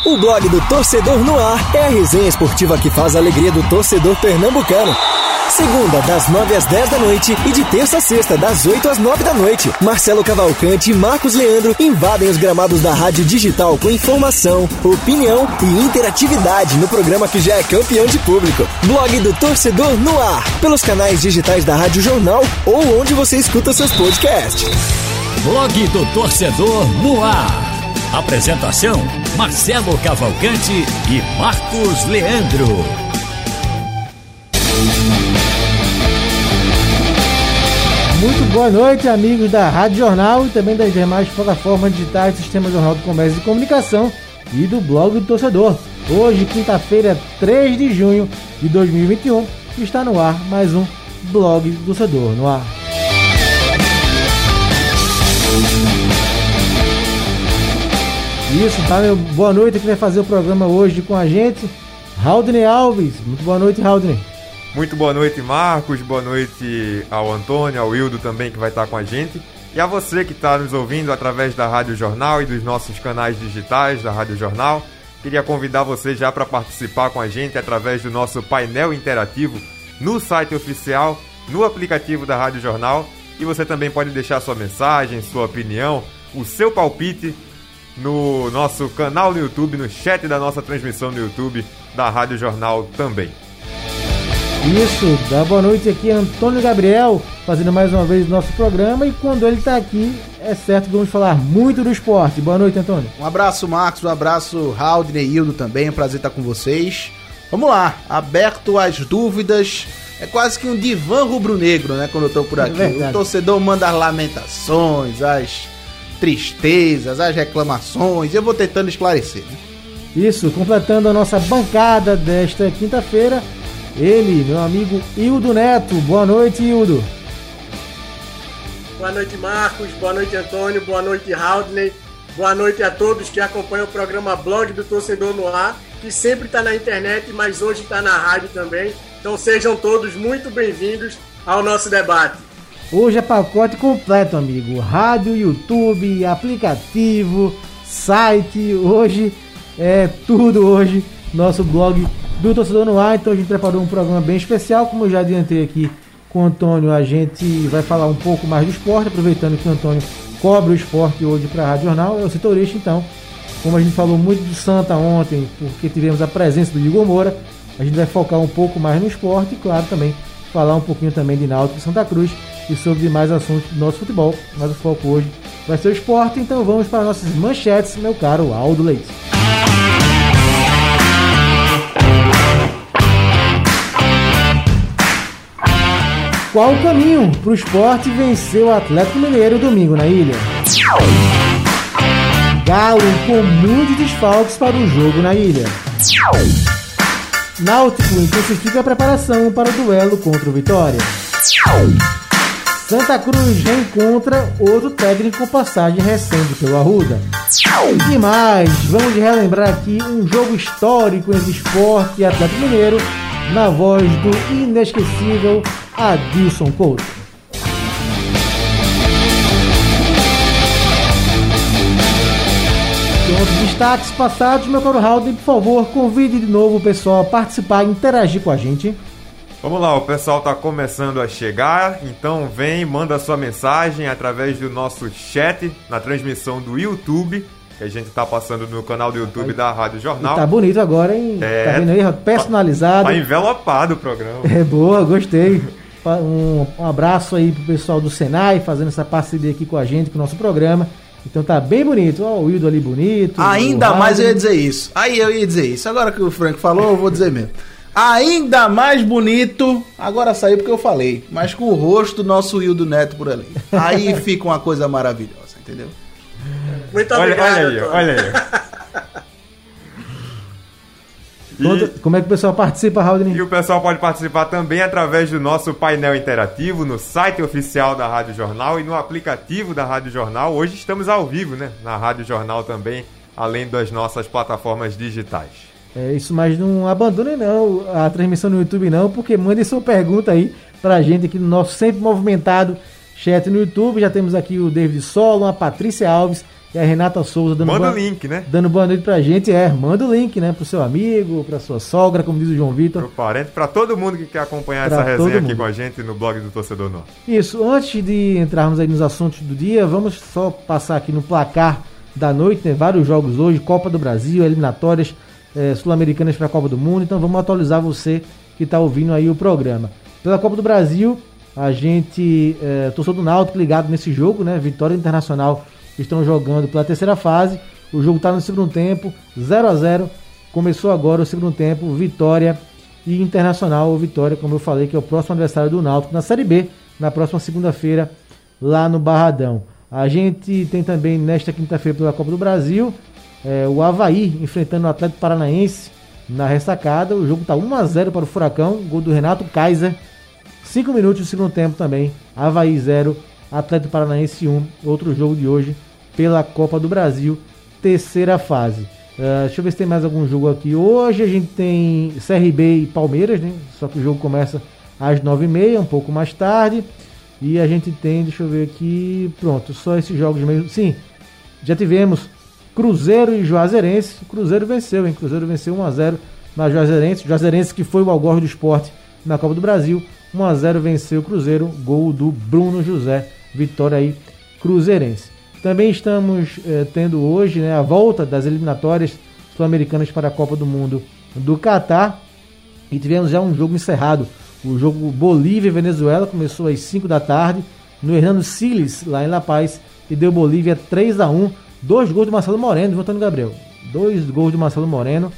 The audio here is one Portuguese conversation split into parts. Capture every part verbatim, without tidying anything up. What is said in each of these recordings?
O blog do Torcedor no Ar é a resenha esportiva que faz a alegria do torcedor pernambucano. Segunda, das nove às dez da noite e de terça a sexta, das oito às nove da noite. Marcelo Cavalcante e Marcos Leandro invadem os gramados da rádio digital com informação, opinião e interatividade no programa que já é campeão de público. Blog do Torcedor no Ar, pelos canais digitais da Rádio Jornal ou onde você escuta seus podcasts. Blog do Torcedor no Ar. Apresentação: Marcelo Cavalcante e Marcos Leandro. Muito boa noite, amigos da Rádio Jornal e também das demais plataformas digitais do Sistema Jornal do Comércio e Comunicação e do Blog do Torcedor. Hoje, quinta-feira, três de junho de dois mil e vinte e um, está no ar mais um Blog do Torcedor no ar. Isso, tá, meu? Boa noite, que vai fazer o programa hoje com a gente, Haldney Alves. Muito boa noite, Haldney. Muito boa noite, Marcos. Boa noite ao Antônio, ao Wildo também, que vai estar com a gente. E a você que está nos ouvindo através da Rádio Jornal e dos nossos canais digitais da Rádio Jornal. Queria convidar você já para participar com a gente através do nosso painel interativo no site oficial, no aplicativo da Rádio Jornal. E você também pode deixar sua mensagem, sua opinião, o seu palpite no nosso canal no YouTube, no chat da nossa transmissão no YouTube da Rádio Jornal também. Isso, dá boa noite aqui, Antônio Gabriel, fazendo mais uma vez o nosso programa, e quando ele está aqui, é certo que vamos falar muito do esporte. Boa noite, Antônio. Um abraço, Marcos, um abraço, Haldney e Hildo também, é um prazer estar com vocês. Vamos lá, aberto às dúvidas, é quase que um divã rubro-negro, né, quando eu estou por aqui. É o torcedor manda as lamentações, as tristezas, as reclamações, eu vou tentando esclarecer, né? Isso, completando a nossa bancada desta quinta-feira, ele, meu amigo Hildo Neto. Boa noite, Hildo. Boa noite, Marcos. Boa noite, Antônio. Boa noite, Haldney. Boa noite a todos que acompanham o programa Blog do Torcedor no Ar, que sempre está na internet, mas hoje está na rádio também. Então sejam todos muito bem-vindos ao nosso debate. Hoje é pacote completo, amigo. Rádio, YouTube, aplicativo, site. Hoje é tudo hoje. Nosso blog do Torcedor no Ar. Então a gente preparou um programa bem especial. Como eu já adiantei aqui com o Antônio, a gente vai falar um pouco mais do esporte, aproveitando que o Antônio cobre o esporte hoje para a Rádio Jornal. É o setorista, então. Como a gente falou muito do Santa ontem, porque tivemos a presença do Igor Moura, a gente vai focar um pouco mais no esporte e, claro, também falar um pouquinho também de Náutico e Santa Cruz e sobre demais assuntos do nosso futebol. Mas o foco hoje vai ser o esporte, então vamos para nossas manchetes, meu caro Aldo Leite. Qual o caminho para o esporte vencer o Atlético Mineiro domingo na ilha? Galo com muitos desfalques para o jogo na ilha. Náutico intensifica a preparação para o duelo contra o Vitória. Santa Cruz reencontra outro técnico com passagem recente pelo Arruda. E mais, vamos relembrar aqui um jogo histórico entre Sport e Atlético Mineiro, na voz do inesquecível Adilson Couto. Então, os destaques passados, meu caro Haldney, por favor, convide de novo o pessoal a participar e interagir com a gente. Vamos lá, o pessoal está começando a chegar, então vem, manda sua mensagem através do nosso chat na transmissão do YouTube, que a gente está passando no canal do YouTube da Rádio Jornal. E tá bonito agora, hein? É, tá vendo aí? Personalizado. Tá envelopado o programa. É boa, gostei. Um, um abraço aí pro pessoal do Senai, fazendo essa parceria aqui com a gente, com o nosso programa. Então tá bem bonito. Ó, o Wildo ali bonito. Ainda mais eu ia dizer isso. Aí eu ia dizer isso. Agora que o Frank falou, eu vou dizer mesmo. Ainda mais bonito. Agora saiu porque eu falei. Mas com o rosto do nosso Wildo Neto por ali. Aí fica uma coisa maravilhosa, entendeu? Muito obrigado. Olha aí, olha aí. E, como é que o pessoal participa, Haldney? E o pessoal pode participar também através do nosso painel interativo no site oficial da Rádio Jornal e no aplicativo da Rádio Jornal. Hoje estamos ao vivo, né? Na Rádio Jornal também, além das nossas plataformas digitais. É isso, mas não abandone não a transmissão no YouTube não, porque mande sua pergunta aí pra gente aqui no nosso sempre movimentado chat no YouTube. Já temos aqui o David Solon, a Patrícia Alves E a Renata Souza dando manda boa, o link, né? Dando boa noite pra gente. É, manda o link, né? Pro seu amigo, pra sua sogra, como diz o João Vitor. Pro parente, pra todo mundo que quer acompanhar pra essa resenha aqui mundo. com a gente no blog do Torcedor Norte. Isso, antes de entrarmos aí nos assuntos do dia, vamos só passar aqui no placar da noite, né? Vários jogos hoje, Copa do Brasil, eliminatórias é, sul-americanas pra Copa do Mundo. Então vamos atualizar você que tá ouvindo aí o programa. Pela Copa do Brasil, a gente, é, torcedor do Náutico ligado nesse jogo, né? Vitória Internacional estão jogando pela terceira fase. O jogo está no segundo tempo, zero a zero. Começou agora o segundo tempo, Vitória e Internacional. O Vitória, como eu falei, que é o próximo adversário do Náutico na Série B, na próxima segunda-feira, lá no Barradão. A gente tem também, nesta quinta-feira, pela Copa do Brasil, é, o Avaí enfrentando o Atlético Paranaense na ressacada. O jogo está um a zero para o Furacão, gol do Renato Kaiser. cinco minutos do segundo tempo também, Avaí zero, Atlético Paranaense um. Outro jogo de hoje pela Copa do Brasil, terceira fase. Uh, deixa eu ver se tem mais algum jogo aqui. Hoje a gente tem C R B e Palmeiras, né? Só que o jogo começa às nove e meia, um pouco mais tarde. E a gente tem, deixa eu ver aqui, pronto, só esses jogos mesmo. Sim, já tivemos Cruzeiro e Juazeirense. O Cruzeiro venceu, hein? Cruzeiro venceu um a zero na Juazeirense. Juazeirense que foi o algoz do esporte na Copa do Brasil. um a zero venceu o Cruzeiro, gol do Bruno José. Vitória aí, cruzeirense. Também estamos eh, tendo hoje, né, a volta das eliminatórias sul-americanas para a Copa do Mundo do Catar. E tivemos já um jogo encerrado. O jogo Bolívia e Venezuela começou às cinco da tarde no Hernando Siles, lá em La Paz, e deu Bolívia três a um. Dois gols do Marcelo Moreno, do Antônio Gabriel. Dois gols do Marcelo Moreno.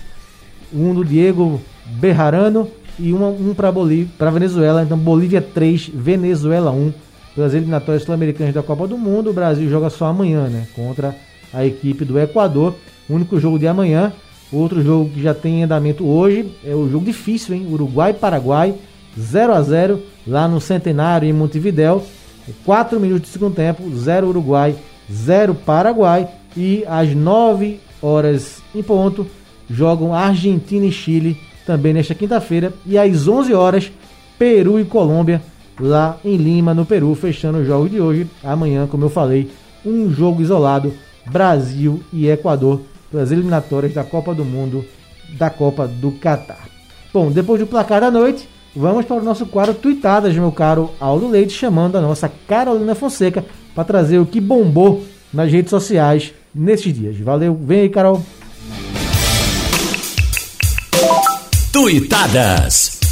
Um do Diego Bejarano e uma, um para Bolívia, para Venezuela. Então Bolívia três, Venezuela um. Pelas eliminatórias sul-americanas da Copa do Mundo. O Brasil joga só amanhã, né? Contra a equipe do Equador. O único jogo de amanhã. Outro jogo que já tem em andamento hoje é o jogo difícil, hein? Uruguai-Paraguai, zero a zero, lá no Centenário, em Montevidéu. quatro minutos de segundo tempo, zero Uruguai, zero Paraguai. E às nove horas em ponto, jogam Argentina e Chile, também nesta quinta-feira. E às onze horas, Peru e Colômbia, lá em Lima, no Peru, fechando o jogo de hoje. Amanhã, como eu falei, um jogo isolado, Brasil e Equador, pelas eliminatórias da Copa do Mundo, da Copa do Catar. Bom, depois do placar da noite, vamos para o nosso quadro Tuitadas, meu caro Aldo Leite, chamando a nossa Carolina Fonseca para trazer o que bombou nas redes sociais nesses dias. Valeu, vem aí, Carol. Tuitadas.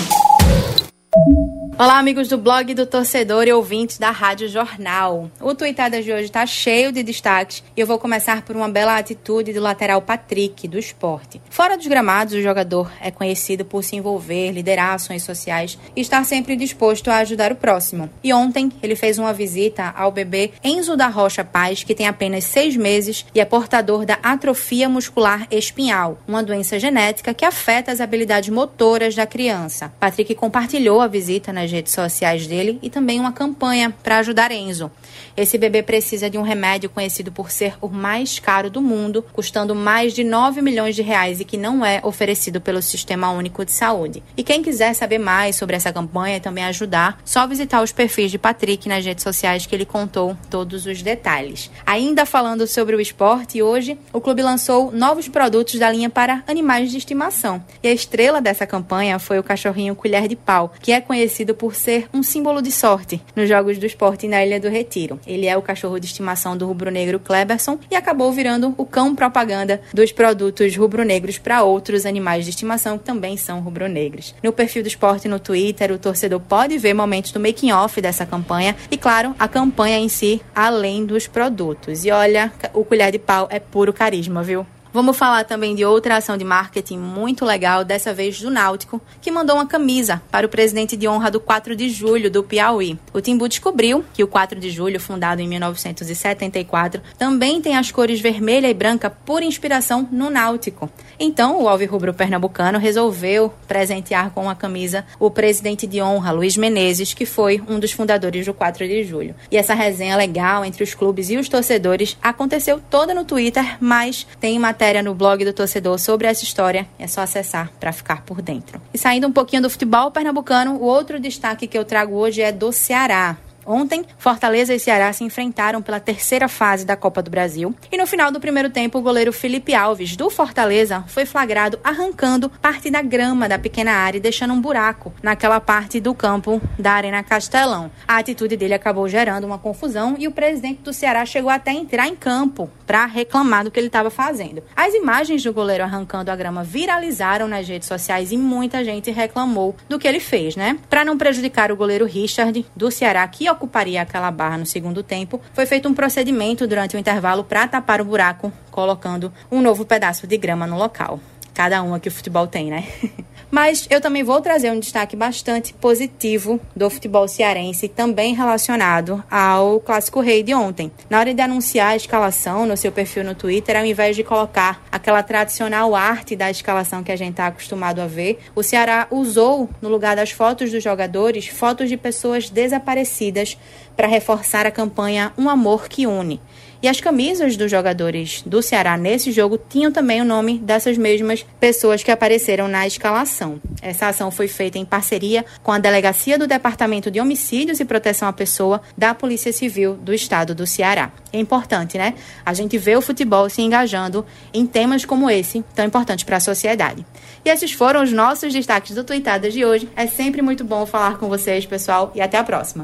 Olá, amigos do blog do Torcedor e ouvintes da Rádio Jornal. O Tuitadas de hoje está cheio de destaques e eu vou começar por uma bela atitude do lateral Patrick, do Sport. Fora dos gramados, o jogador é conhecido por se envolver, liderar ações sociais e estar sempre disposto a ajudar o próximo. E ontem ele fez uma visita ao bebê Enzo da Rocha Paz, que tem apenas seis meses e é portador da atrofia muscular espinhal, uma doença genética que afeta as habilidades motoras da criança. Patrick compartilhou a visita nas redes sociais dele e também uma campanha para ajudar Enzo. Esse bebê precisa de um remédio conhecido por ser o mais caro do mundo, custando mais de nove milhões de reais e que não é oferecido pelo Sistema Único de Saúde. E quem quiser saber mais sobre essa campanha e também ajudar, só visitar os perfis de Patrick nas redes sociais que ele contou todos os detalhes. Ainda falando sobre o esporte, hoje o clube lançou novos produtos da linha para animais de estimação. E a estrela dessa campanha foi o cachorrinho Colher de Pau, que é conhecido por ser um símbolo de sorte nos Jogos do Esporte na Ilha do Retiro. Ele é o cachorro de estimação do rubro-negro Kleberson e acabou virando o cão propaganda dos produtos rubro-negros para outros animais de estimação que também são rubro-negros. No perfil do Esporte no Twitter, o torcedor pode ver momentos do making-off dessa campanha e, claro, a campanha em si, além dos produtos. E olha, o Colher de Pau é puro carisma, viu? Vamos falar também de outra ação de marketing muito legal, dessa vez do Náutico, que mandou uma camisa para o presidente de honra do quatro de julho do Piauí. O Timbu descobriu que o quatro de julho, fundado em mil novecentos e setenta e quatro, também tem as cores vermelha e branca por inspiração no Náutico. Então, o alvirrubro pernambucano resolveu presentear com uma camisa o presidente de honra, Luiz Menezes, que foi um dos fundadores do quatro de julho. E essa resenha legal entre os clubes e os torcedores aconteceu toda no Twitter, mas tem matéria no blog do Torcedor sobre essa história, é só acessar para ficar por dentro. E saindo um pouquinho do futebol pernambucano, o outro destaque que eu trago hoje é do Ceará. Ontem, Fortaleza e Ceará se enfrentaram pela terceira fase da Copa do Brasil e no final do primeiro tempo o goleiro Felipe Alves, do Fortaleza, foi flagrado arrancando parte da grama da pequena área e deixando um buraco naquela parte do campo da Arena Castelão. A atitude dele acabou gerando uma confusão e o presidente do Ceará chegou até a entrar em campo para reclamar do que ele estava fazendo. As imagens do goleiro arrancando a grama viralizaram nas redes sociais e muita gente reclamou do que ele fez, né? Para não prejudicar o goleiro Richard, do Ceará, que ocuparia aquela barra no segundo tempo, foi feito um procedimento durante o intervalo para tapar o buraco, colocando um novo pedaço de grama no local. Cada uma que o futebol tem, né? Mas eu também vou trazer um destaque bastante positivo do futebol cearense, também relacionado ao Clássico Rei de ontem. Na hora de anunciar a escalação no seu perfil no Twitter, ao invés de colocar aquela tradicional arte da escalação que a gente está acostumado a ver, o Ceará usou, no lugar das fotos dos jogadores, fotos de pessoas desaparecidas para reforçar a campanha Um Amor que Une. E as camisas dos jogadores do Ceará nesse jogo tinham também o nome dessas mesmas pessoas que apareceram na escalação. Essa ação foi feita em parceria com a Delegacia do Departamento de Homicídios e Proteção à Pessoa da Polícia Civil do Estado do Ceará. É importante, né? A gente vê o futebol se engajando em temas como esse, tão importantes para a sociedade. E esses foram os nossos destaques do Tuitadas de hoje. É sempre muito bom falar com vocês, pessoal, e até a próxima.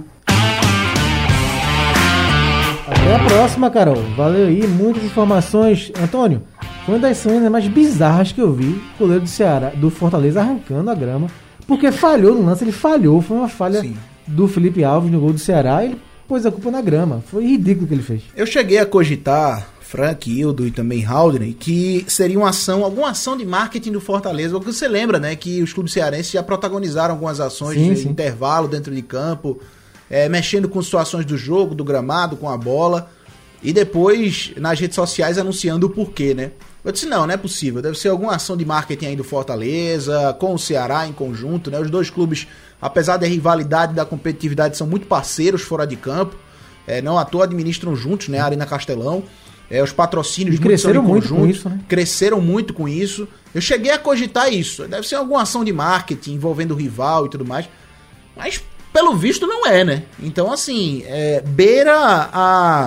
Até a próxima, Carol. Valeu aí, muitas informações. Antônio, foi uma das cenas mais bizarras que eu vi, o goleiro do Ceará, do Fortaleza arrancando a grama, porque falhou no lance, ele falhou, foi uma falha Sim. do Felipe Alves no gol do Ceará, ele pôs a culpa na grama, foi ridículo o que ele fez. Eu cheguei a cogitar, Frank, Hildo e também Haldney, que seria uma ação, alguma ação de marketing do Fortaleza, porque você lembra, né, que os clubes cearenses já protagonizaram algumas ações sim, de sim. intervalo dentro de campo, É, mexendo com situações do jogo, do gramado, com a bola, e depois nas redes sociais anunciando o porquê, né? Eu disse, não, não é possível, deve ser alguma ação de marketing aí do Fortaleza, com o Ceará em conjunto, né? Os dois clubes, apesar da rivalidade e da competitividade, são muito parceiros fora de campo, é, não à toa administram juntos, né? A Arena Castelão, é, os patrocínios e cresceram muito, muito com isso, né? Cresceram muito com isso. Eu cheguei a cogitar isso, deve ser alguma ação de marketing envolvendo o rival e tudo mais, mas pelo visto não é, né? Então, assim, é, beira a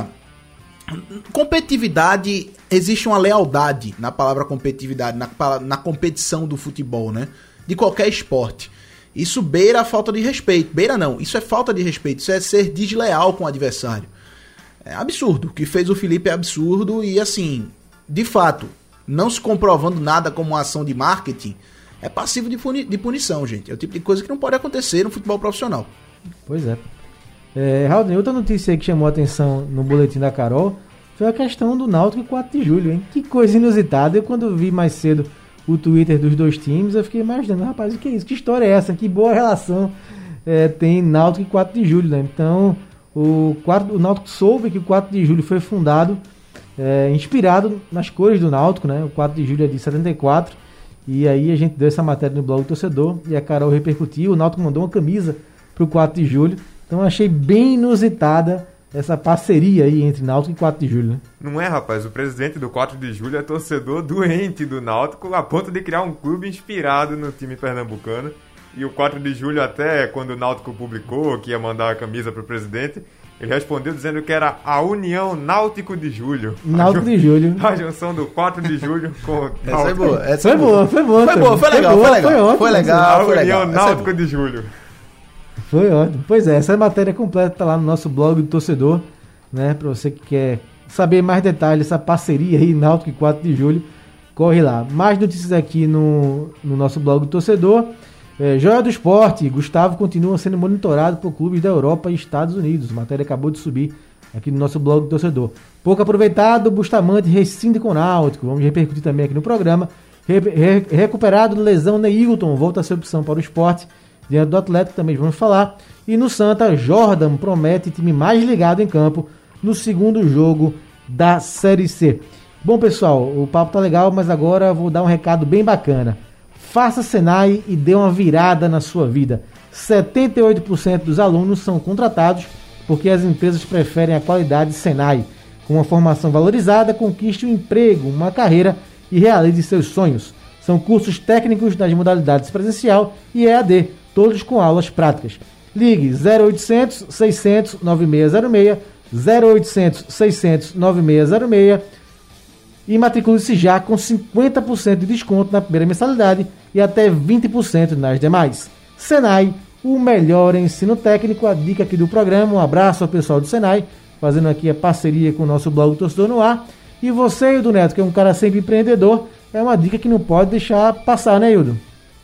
competitividade, existe uma lealdade na palavra competitividade, na, na competição do futebol, né? De qualquer esporte. Isso beira a falta de respeito. Beira não, isso é falta de respeito, isso é ser desleal com o adversário. É absurdo, o que fez o Felipe é absurdo e, assim, de fato, não se comprovando nada como uma ação de marketing, é passivo de, puni- de punição, gente. É o tipo de coisa que não pode acontecer no futebol profissional. Pois é. é Raul, outra notícia aí que chamou a atenção no boletim da Carol foi a questão do Náutico e quatro de julho, hein? Que coisa inusitada. Eu, quando vi mais cedo o Twitter dos dois times, eu fiquei imaginando, rapaz, o que é isso? Que história é essa? Que boa relação é, tem Náutico e quatro de julho, né? Então, o, quatro, o Náutico soube que o quatro de julho foi fundado é, inspirado nas cores do Náutico, né? O quatro de julho é de setenta e quatro. E aí a gente deu essa matéria no blog do torcedor e a Carol repercutiu, o Náutico mandou uma camisa pro quatro de julho. Então achei bem inusitada essa parceria aí entre Náutico e quatro de julho, né? Não é, rapaz? O presidente do quatro de julho é torcedor doente do Náutico, a ponto de criar um clube inspirado no time pernambucano. E o quatro de julho, até quando o Náutico publicou que ia mandar a camisa pro presidente, ele respondeu dizendo que era a União Náutico de Julho. Náutico de Julho. A junção do quatro de julho com essa é boa, essa foi boa, foi boa. Foi boa, foi legal, foi legal. Foi ótimo. Foi legal, foi legal. A União Náutico de Julho. Foi ótimo. Pois é, essa matéria completa tá lá no nosso blog do torcedor, né? Pra você que quer saber mais detalhes dessa parceria aí, Náutico e quatro de julho, corre lá. Mais notícias aqui no, no nosso blog do torcedor. É, Joia do Esporte, Gustavo continua sendo monitorado por clubes da Europa e Estados Unidos. A matéria acabou de subir aqui no nosso blog do torcedor. Pouco aproveitado, Bustamante rescinde com o Náutico. Vamos repercutir também aqui no programa. Re, re, recuperado de lesão, Neilton volta a ser opção para o Esporte. Diante do Atlético também vamos falar. E no Santa, Jordan promete time mais ligado em campo no segundo jogo da Série C. Bom, pessoal, o papo tá legal, mas agora vou dar um recado bem bacana. Faça Senai e dê uma virada na sua vida. setenta e oito por cento dos alunos são contratados porque as empresas preferem a qualidade Senai. Com uma formação valorizada, conquiste um emprego, uma carreira e realize seus sonhos. São cursos técnicos das modalidades presencial e E A D, todos com aulas práticas. Ligue zero oitocentos, seiscentos, noventa e seis zero seis, zero oitocentos, seiscentos, noventa e seis zero seis e matricule-se já com cinquenta por cento de desconto na primeira mensalidade e até vinte por cento nas demais. Senai, o melhor ensino técnico, a dica aqui do programa. Um abraço ao pessoal do Senai, fazendo aqui a parceria com o nosso blog Torcedor no Ar. E você, Hildo Neto, que é um cara sempre empreendedor, é uma dica que não pode deixar passar, né, Hildo?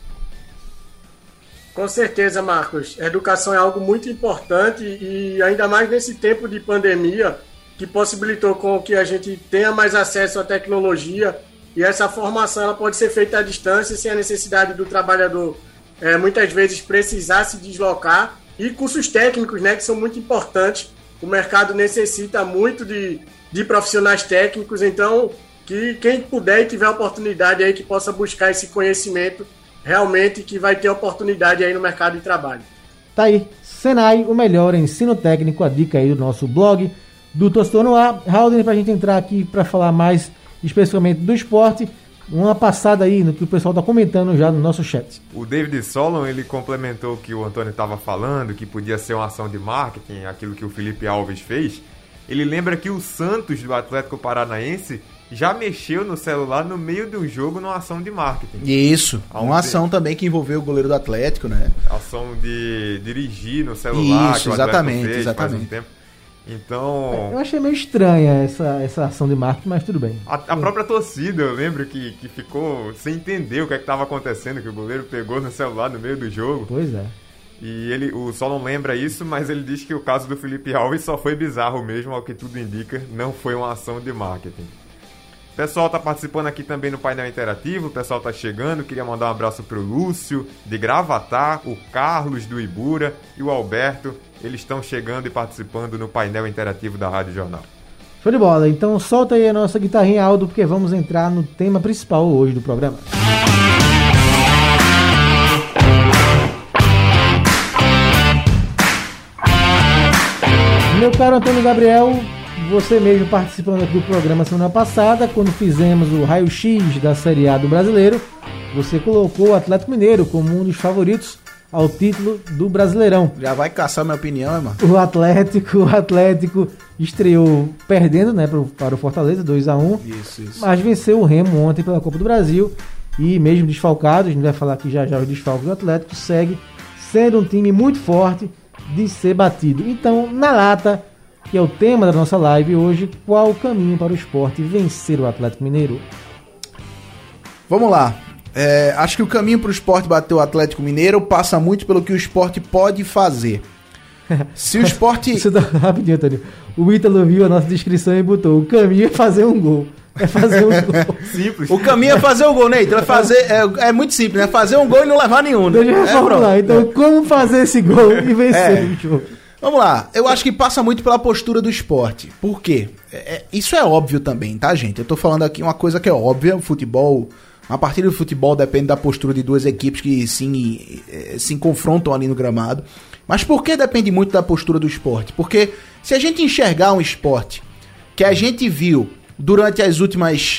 Com certeza, Marcos. Educação é algo muito importante e ainda mais nesse tempo de pandemia que possibilitou com que a gente tenha mais acesso à tecnologia e essa formação ela pode ser feita à distância sem a necessidade do trabalhador é, muitas vezes precisar se deslocar e cursos técnicos, né, que são muito importantes. O mercado necessita muito de, de profissionais técnicos, então que quem puder e tiver oportunidade aí que possa buscar esse conhecimento realmente que vai ter oportunidade aí no mercado de trabalho. Tá aí, Senai, o melhor ensino técnico, a dica aí do nosso blog do Torcedor no Ar. Raul, pra gente entrar aqui para falar mais especificamente do esporte, uma passada aí no que o pessoal tá comentando já no nosso chat. O David Solon, ele complementou o que o Antônio estava falando, que podia ser uma ação de marketing, aquilo que o Felipe Alves fez. Ele lembra que o Santos, do Atlético Paranaense, já mexeu no celular no meio do jogo numa ação de marketing. Isso, uma ação também que envolveu o goleiro do Atlético, né? Ação de dirigir no celular. Isso, exatamente, fez, exatamente. Faz um tempo. Então... Eu achei meio estranha essa, essa ação de marketing, mas tudo bem. A, a própria torcida, eu lembro que, que ficou sem entender o que é estava acontecendo, que o goleiro pegou no celular no meio do jogo. Pois é. E ele, o Solon lembra isso, mas ele diz que o caso do Felipe Alves só foi bizarro mesmo, ao que tudo indica, não foi uma ação de marketing. O pessoal tá participando aqui também no painel interativo, o pessoal tá chegando, queria mandar um abraço pro Lúcio, de Gravatá, o Carlos do Ibura e o Alberto, eles estão chegando e participando no painel interativo da Rádio Jornal. Show de bola, então solta aí a nossa guitarrinha, Aldo, porque vamos entrar no tema principal hoje do programa. Meu caro Antônio Gabriel, você mesmo participando aqui do programa semana passada, quando fizemos o raio-x da Série A do Brasileiro, você colocou o Atlético Mineiro como um dos favoritos ao título do Brasileirão. Já vai caçar minha opinião, irmão? O Atlético, o Atlético estreou perdendo, né, para o Fortaleza, dois a um, isso, isso. Mas venceu o Remo ontem pela Copa do Brasil e mesmo desfalcado, a gente vai falar aqui já já os desfalques do Atlético, segue sendo um time muito forte de ser batido. Então, na lata, que é o tema da nossa live hoje, qual o caminho para o esporte vencer o Atlético Mineiro? Vamos lá. É, acho que o caminho para o esporte bater o Atlético Mineiro passa muito pelo que o esporte pode fazer. Se o esporte... Isso dá, rapidinho, Antônio. O Ítalo viu a nossa descrição e botou: o caminho é fazer um gol. É fazer um gol. Simples. O caminho é fazer o gol, né? Então é, fazer, é, é muito simples, é fazer um gol e não levar nenhum. Né? Deixa eu reformular. É, então, é. Como fazer esse gol e vencer é. o jogo? Vamos lá, eu acho que passa muito pela postura do esporte. Por quê? É, é, isso é óbvio também, tá, gente? Eu tô falando aqui uma coisa que é óbvia, o futebol, uma partida de futebol depende da postura de duas equipes que se, se confrontam ali no gramado. Mas por que depende muito da postura do esporte? Porque se a gente enxergar um esporte que a gente viu durante as últimas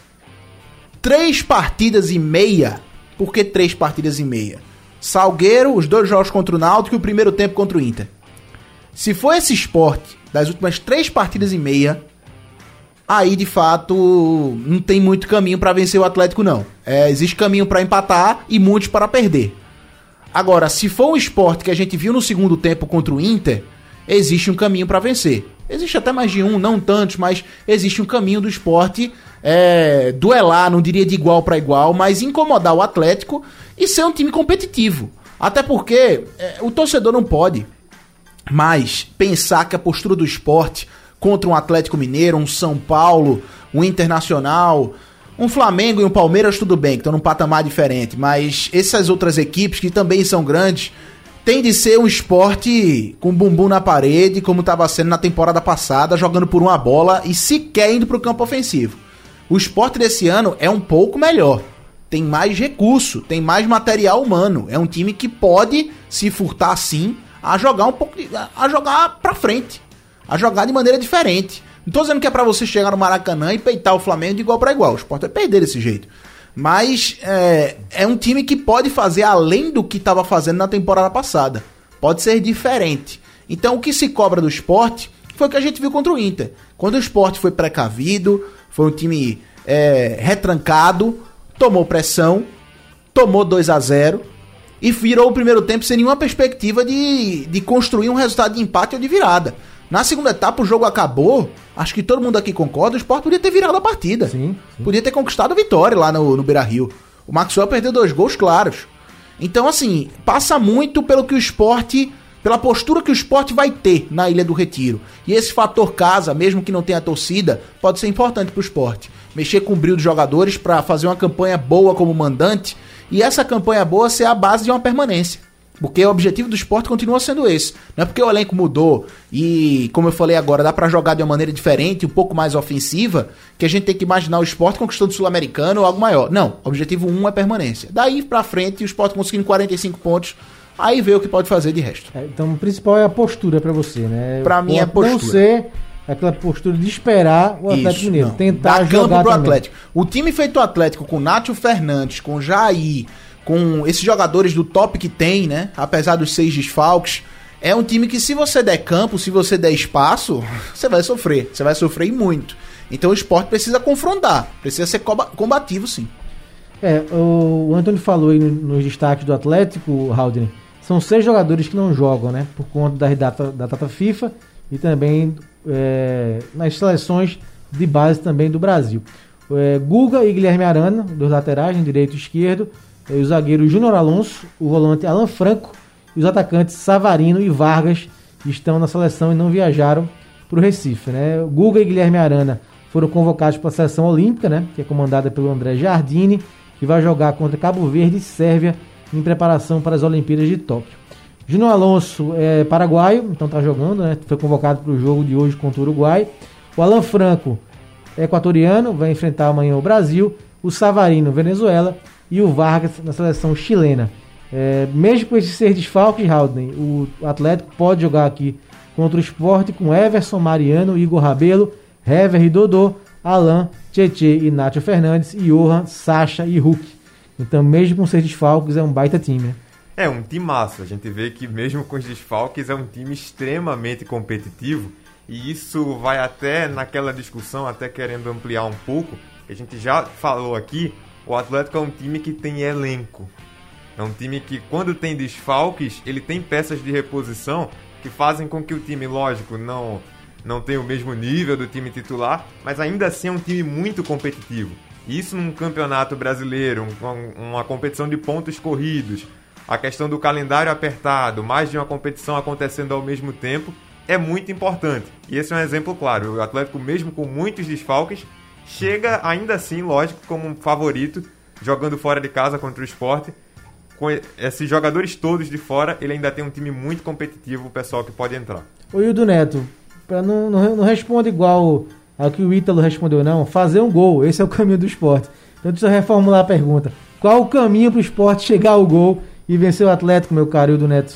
três partidas e meia, por que três partidas e meia? Salgueiro, os dois jogos contra o Náutico e o primeiro tempo contra o Inter. Se for esse esporte das últimas três partidas e meia, aí de fato não tem muito caminho para vencer o Atlético, não. É, existe caminho para empatar e muitos para perder. Agora, se for um esporte que a gente viu no segundo tempo contra o Inter, existe um caminho para vencer. Existe até mais de um, não tantos, mas existe um caminho do esporte é, duelar, não diria de igual para igual, mas incomodar o Atlético e ser um time competitivo. Até porque é, o torcedor não pode mais pensar que a postura do esporte contra um Atlético Mineiro, um São Paulo, um Internacional, um Flamengo e um Palmeiras, tudo bem, que estão num patamar diferente, mas essas outras equipes que também são grandes, tem de ser um esporte com bumbum na parede, como estava sendo na temporada passada, jogando por uma bola e sequer indo para o campo ofensivo. O esporte desse ano é um pouco melhor, tem mais recurso, tem mais material humano, é um time que pode se furtar sim a jogar um pouco, a jogar pra frente, a jogar de maneira diferente. Não tô dizendo que é pra você chegar no Maracanã e peitar o Flamengo de igual pra igual, o esporte vai perder desse jeito. Mas é, é um time que pode fazer além do que estava fazendo na temporada passada. pode ser diferente. Então, o que se cobra do Sport foi o que a gente viu contra o Inter. Quando o Sport foi precavido, foi um time é, retrancado, tomou pressão, tomou dois a zero e virou o primeiro tempo sem nenhuma perspectiva de, de construir um resultado de empate ou de virada. Na segunda etapa, o jogo acabou, acho que todo mundo aqui concorda, o Sport podia ter virado a partida. Sim, sim. Podia ter conquistado a vitória lá no, no Beira-Rio. O Maxwell perdeu dois gols claros. Então, assim, passa muito pelo que o Sport... pela postura que o Sport vai ter na Ilha do Retiro. E esse fator casa, mesmo que não tenha torcida, pode ser importante para o Sport. Mexer com o brilho dos jogadores para fazer uma campanha boa como mandante, e essa campanha boa ser a base de uma permanência. Porque o objetivo do Sport continua sendo esse. Não é porque o elenco mudou e, como eu falei agora, dá para jogar de uma maneira diferente, um pouco mais ofensiva, que a gente tem que imaginar o Sport conquistando o Sul-Americano ou algo maior. Não, objetivo um é permanência. Daí para frente, o Sport conseguindo quarenta e cinco pontos, aí vê o que pode fazer de resto. É, então o principal é a postura pra você, né? Pra mim é a postura. Não ser aquela postura de esperar o Atlético Isso, Mineiro. Não. Tentar Dá jogar campo pro também. Atlético. O time feito Atlético com Nátio Fernandes, com Jair, com esses jogadores do top que tem, né? Apesar dos seis desfalques, é um time que se você der campo, se você der espaço, você vai sofrer. Você vai sofrer e muito. Então o Sport precisa confrontar. Precisa ser combativo, sim. É, o Antônio falou aí nos destaques do Atlético, Haldner. São seis jogadores que não jogam, né? Por conta da data, da data FIFA e também é, nas seleções de base também do Brasil. É, Guga e Guilherme Arana, dos laterais, em direito e esquerdo. É, o zagueiro Júnior Alonso, o volante Alan Franco e os atacantes Savarino e Vargas estão na seleção e não viajaram para o Recife, né? Guga e Guilherme Arana foram convocados para a seleção olímpica, né? Que é comandada pelo André Giardini, que vai jogar contra Cabo Verde e Sérvia em preparação para as Olimpíadas de Tóquio. Júnior Alonso é paraguaio, então está jogando, né? Foi convocado para o jogo de hoje contra o Uruguai. O Alan Franco é equatoriano, vai enfrentar amanhã o Brasil. O Savarino, Venezuela. E o Vargas na seleção chilena. É, mesmo com esses seis desfalques, Haldner, o Atlético pode jogar aqui contra o Sport com Everson, Mariano, Igor Rabelo, Hever e Dodô, Alan, Tietê e Nátio Fernandes, Johan, Sacha e Hulk. Então, mesmo com seis desfalques, é um baita time, né? É um timaço. A gente vê que mesmo com os desfalques é um time extremamente competitivo, e isso vai até naquela discussão, até querendo ampliar um pouco, que a gente já falou aqui, o Atlético é um time que tem elenco. É um time que, quando tem desfalques, ele tem peças de reposição que fazem com que o time, lógico, não, não tenha o mesmo nível do time titular, mas ainda assim é um time muito competitivo. Isso num campeonato brasileiro, uma, uma competição de pontos corridos, a questão do calendário apertado, mais de uma competição acontecendo ao mesmo tempo, é muito importante. E esse é um exemplo claro. O Atlético, mesmo com muitos desfalques, chega ainda assim, lógico, como um favorito, jogando fora de casa contra o Sport. Com esses jogadores todos de fora, ele ainda tem um time muito competitivo, o pessoal que pode entrar. Ô Hildo Neto, pra não, não, não responde igual ao que o Ítalo respondeu, não. Fazer um gol, esse é o caminho do Sport. Então deixa eu reformular a pergunta. Qual o caminho pro Sport chegar ao gol e vencer o Atlético, meu caro Hildo Neto?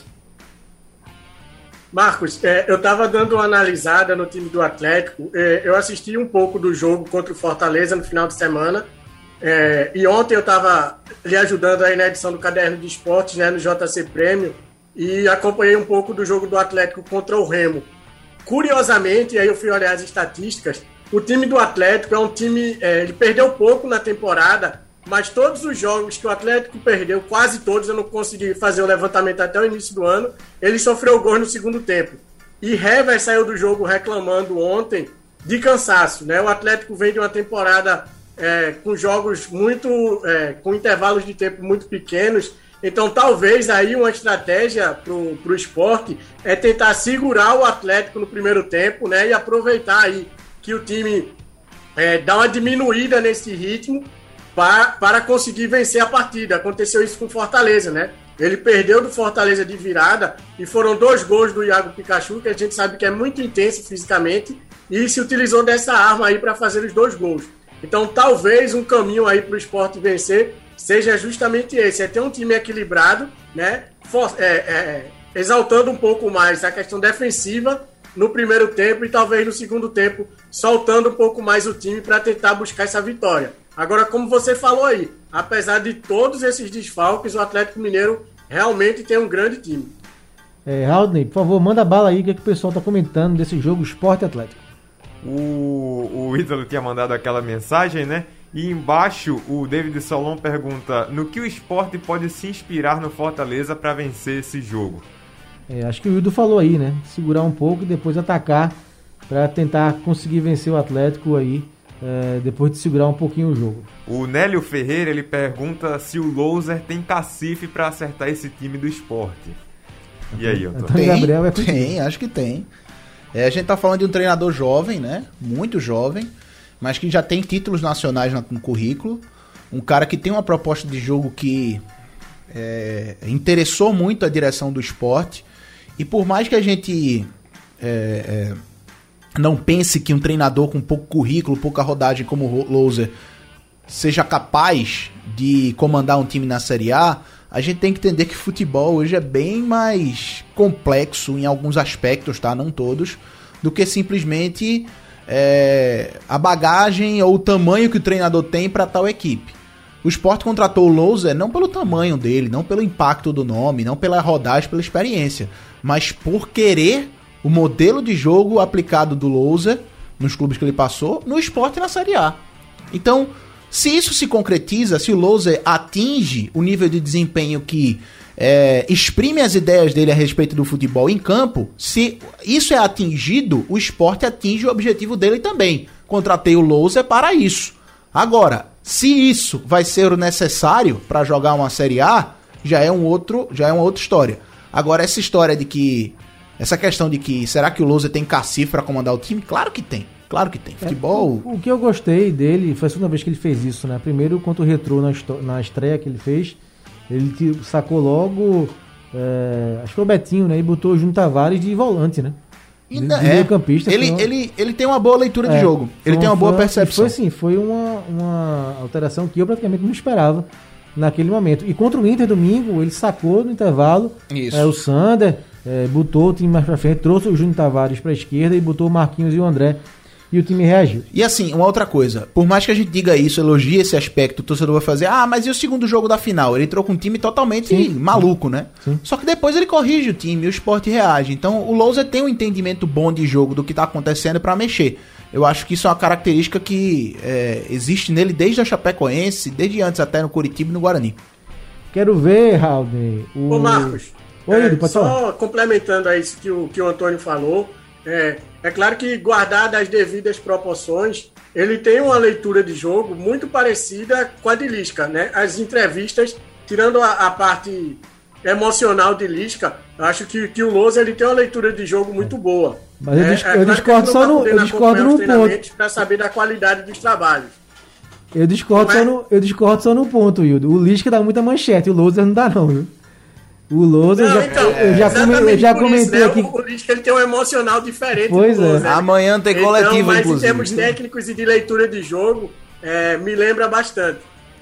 Marcos, é, eu estava dando uma analisada no time do Atlético. É, eu assisti um pouco do jogo contra o Fortaleza no final de semana. É, e ontem eu estava lhe ajudando aí na edição do Caderno de Esportes, né, no J C Prêmio, e acompanhei um pouco do jogo do Atlético contra o Remo. Curiosamente, aí eu fui olhar as estatísticas, o time do Atlético é um time... É, ele perdeu pouco na temporada, mas todos os jogos que o Atlético perdeu, quase todos, eu não consegui fazer o levantamento até o início do ano, ele sofreu gol no segundo tempo. E Hever saiu do jogo reclamando ontem de cansaço, né? O Atlético vem de uma temporada é, com jogos muito... É, com intervalos de tempo muito pequenos, então talvez aí uma estratégia pro, pro Sport é tentar segurar o Atlético no primeiro tempo, né? E aproveitar aí que o time é, dá uma diminuída nesse ritmo para, para conseguir vencer a partida. Aconteceu isso com o Fortaleza, né? Ele perdeu do Fortaleza de virada e foram dois gols do Iago Pikachu, que a gente sabe que é muito intenso fisicamente, e se utilizou dessa arma aí para fazer os dois gols. Então talvez um caminho aí para o Sport vencer seja justamente esse, é ter um time equilibrado, né? For, é, é, exaltando um pouco mais a questão defensiva no primeiro tempo e talvez no segundo tempo soltando um pouco mais o time para tentar buscar essa vitória. Agora, como você falou aí, apesar de todos esses desfalques, o Atlético Mineiro realmente tem um grande time. É, Haldney, por favor, manda bala aí, o que, é que o pessoal tá comentando desse jogo Sport Atlético. O, o Ítalo tinha mandado aquela mensagem, né? E embaixo o David Solon pergunta: no que o Sport pode se inspirar no Fortaleza para vencer esse jogo? É, acho que o Hildo falou aí, né? Segurar um pouco e depois atacar para tentar conseguir vencer o Atlético aí, é, depois de segurar um pouquinho o jogo. O Nélio Ferreira, ele pergunta se o Louser tem cacife para acertar esse time do Sport. E aí, Antônio? Tem, Gabriel é tem, acho que tem. É, a gente tá falando de um treinador jovem, né? Muito jovem, mas que já tem títulos nacionais no currículo. Um cara que tem uma proposta de jogo que é, interessou muito a direção do Sport. E por mais que a gente é, é, não pense que um treinador com pouco currículo, pouca rodagem como o Louser seja capaz de comandar um time na Série A, a gente tem que entender que futebol hoje é bem mais complexo em alguns aspectos, tá? Não todos, do que simplesmente é, a bagagem ou o tamanho que o treinador tem para tal equipe. O Sport contratou o Louser não pelo tamanho dele, não pelo impacto do nome, não pela rodagem, pela experiência, mas por querer o modelo de jogo aplicado do Louser nos clubes que ele passou, no Sport e na Série A. Então, se isso se concretiza, se o Louser atinge o nível de desempenho que é, exprime as ideias dele a respeito do futebol em campo, se isso é atingido, o Sport atinge o objetivo dele também. Contratei o Louser para isso. Agora, se isso vai ser o necessário para jogar uma Série A, já é, um outro, já é uma outra história. Agora, essa história de que... Essa questão de que será que o Louser tem cacife para comandar o time? Claro que tem. Claro que tem. Futebol... É, o, o que eu gostei dele, foi a segunda vez que ele fez isso, né? Primeiro, contra o Retrô, na, na estreia que ele fez, ele sacou logo, é, acho que foi o Betinho, né? E botou o Júnior Tavares de volante, né? Ainda de, de é. Meio-campista. Ele, uma... ele, ele tem uma boa leitura é, de jogo. Ele tem uma boa percepção. Foi assim, foi uma, uma alteração que eu praticamente não esperava naquele momento. E contra o Inter domingo, ele sacou no intervalo é, o Sander, é, botou o time mais pra frente, trouxe o Júnior Tavares pra esquerda e botou o Marquinhos e o André. E o time reagiu. E assim, uma outra coisa, por mais que a gente diga isso, elogie esse aspecto, o torcedor vai fazer, ah, mas e o segundo jogo da final? Ele entrou com um time totalmente sim, maluco, né? Sim. Só que depois ele corrige o time e o Sport reage. Então o Louser tem um entendimento bom de jogo do que tá acontecendo pra mexer. Eu acho que isso é uma característica que é, existe nele desde a Chapecoense, desde antes até no Curitiba e no Guarani. Quero ver, Raul. O... Ô Marcos, Oi, é, pode só falar. Complementando a isso que o, que o Antônio falou, é, é claro que, guardado as devidas proporções, ele tem uma leitura de jogo muito parecida com a de Lisca, né? As entrevistas, tirando a, a parte emocional de Lisca, acho que, que o Louser ele tem uma leitura de jogo muito boa. Mas eu, disc, é, eu discordo só no, eu discordo no ponto. Para saber da qualidade dos trabalhos. Eu discordo, só no, eu discordo só no ponto, Hildo. O Lisca dá muita manchete, o Louser não dá não, viu? O Louser, não, já, então, eu já, come, eu já comentei isso, né? aqui. O Lisca ele tem um emocional diferente. Pois do é. Louser. Amanhã tem coletivo, então, mas inclusive. em termos técnicos e de leitura de jogo, é, me lembra bastante.